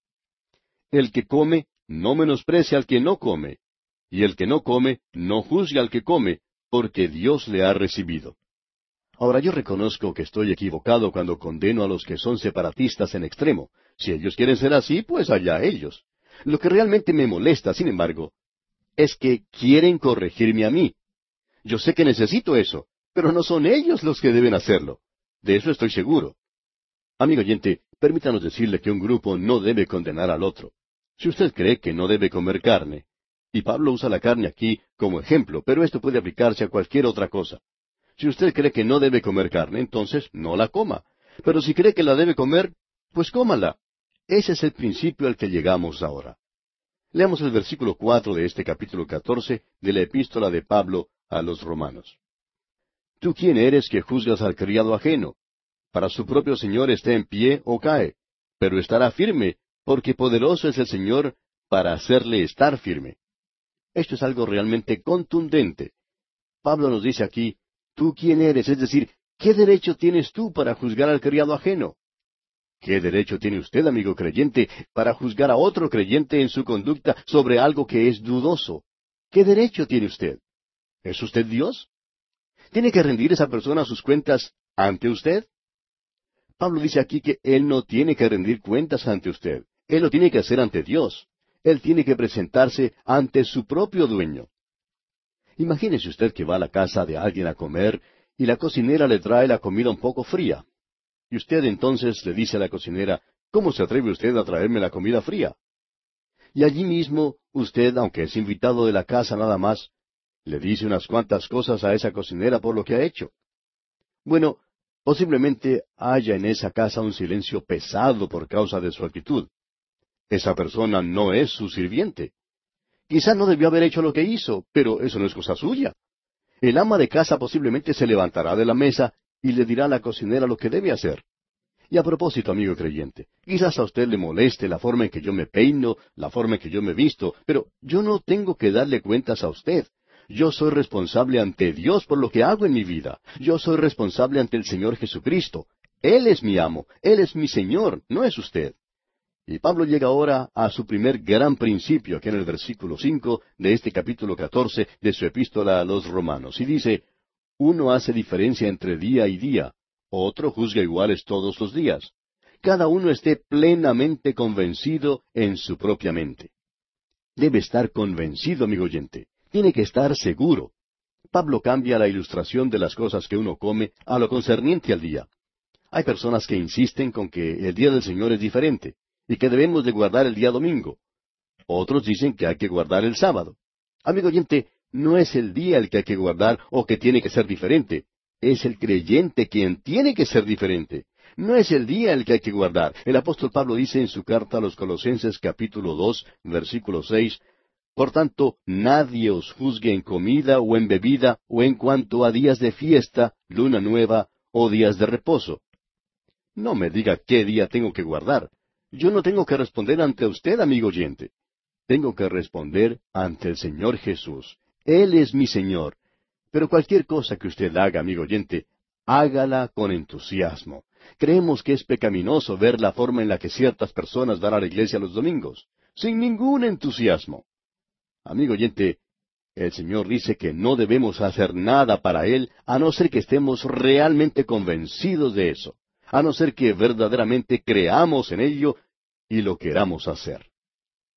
El que come, no menosprecia al que no come, y el que no come, no juzgue al que come, porque Dios le ha recibido. Ahora yo reconozco que estoy equivocado cuando condeno a los que son separatistas en extremo. Si ellos quieren ser así, pues allá ellos. Lo que realmente me molesta, sin embargo, es que quieren corregirme a mí. Yo sé que necesito eso, pero no son ellos los que deben hacerlo. De eso estoy seguro. Amigo oyente, permítanos decirle que un grupo no debe condenar al otro. Si usted cree que no debe comer carne, y Pablo usa la carne aquí como ejemplo, pero esto puede aplicarse a cualquier otra cosa. Si usted cree que no debe comer carne, entonces no la coma. Pero si cree que la debe comer, pues cómala. Ese es el principio al que llegamos ahora. Leamos el versículo cuatro de este capítulo catorce de la epístola de Pablo a los Romanos. ¿Tú quién eres que juzgas al criado ajeno? Para su propio Señor esté en pie o cae, pero estará firme, porque poderoso es el Señor para hacerle estar firme. Esto es algo realmente contundente. Pablo nos dice aquí, ¿tú quién eres? Es decir, ¿qué derecho tienes tú para juzgar al criado ajeno? ¿Qué derecho tiene usted, amigo creyente, para juzgar a otro creyente en su conducta sobre algo que es dudoso? ¿Qué derecho tiene usted? ¿Es usted Dios? ¿Tiene que rendir esa persona sus cuentas ante usted? Pablo dice aquí que él no tiene que rendir cuentas ante usted. Él lo tiene que hacer ante Dios. Él tiene que presentarse ante su propio dueño. Imagínese usted que va a la casa de alguien a comer y la cocinera le trae la comida un poco fría. Y usted entonces le dice a la cocinera, ¿cómo se atreve usted a traerme la comida fría? Y allí mismo, usted, aunque es invitado de la casa nada más, le dice unas cuantas cosas a esa cocinera por lo que ha hecho. Bueno, posiblemente haya en esa casa un silencio pesado por causa de su actitud. Esa persona no es su sirviente. Quizá no debió haber hecho lo que hizo, pero eso no es cosa suya. El ama de casa posiblemente se levantará de la mesa y le dirá a la cocinera lo que debe hacer. Y a propósito, amigo creyente, quizás a usted le moleste la forma en que yo me peino, la forma en que yo me visto, pero yo no tengo que darle cuentas a usted. Yo soy responsable ante Dios por lo que hago en mi vida. Yo soy responsable ante el Señor Jesucristo. Él es mi amo, Él es mi Señor, no es usted. Y Pablo llega ahora a su primer gran principio, aquí en el versículo cinco de este capítulo catorce de su epístola a los Romanos, y dice, uno hace diferencia entre día y día, otro juzga iguales todos los días. Cada uno esté plenamente convencido en su propia mente. Debe estar convencido, amigo oyente. Tiene que estar seguro. Pablo cambia la ilustración de las cosas que uno come a lo concerniente al día. Hay personas que insisten con que el día del Señor es diferente y que debemos de guardar el día domingo. Otros dicen que hay que guardar el sábado. Amigo oyente, no es el día el que hay que guardar o que tiene que ser diferente. Es el creyente quien tiene que ser diferente. No es el día el que hay que guardar. El apóstol Pablo dice en su carta a los Colosenses capítulo dos, versículo seis, por tanto, nadie os juzgue en comida o en bebida o en cuanto a días de fiesta, luna nueva o días de reposo. No me diga qué día tengo que guardar. Yo no tengo que responder ante usted, amigo oyente. Tengo que responder ante el Señor Jesús. Él es mi Señor. Pero cualquier cosa que usted haga, amigo oyente, hágala con entusiasmo. Creemos que es pecaminoso ver la forma en la que ciertas personas van a la iglesia los domingos, sin ningún entusiasmo. Amigo oyente, el Señor dice que no debemos hacer nada para Él a no ser que estemos realmente convencidos de eso, a no ser que verdaderamente creamos en ello y lo queramos hacer.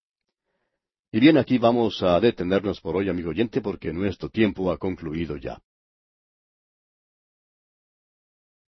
Y bien, aquí vamos a detenernos por hoy, amigo oyente, porque nuestro tiempo ha concluido ya.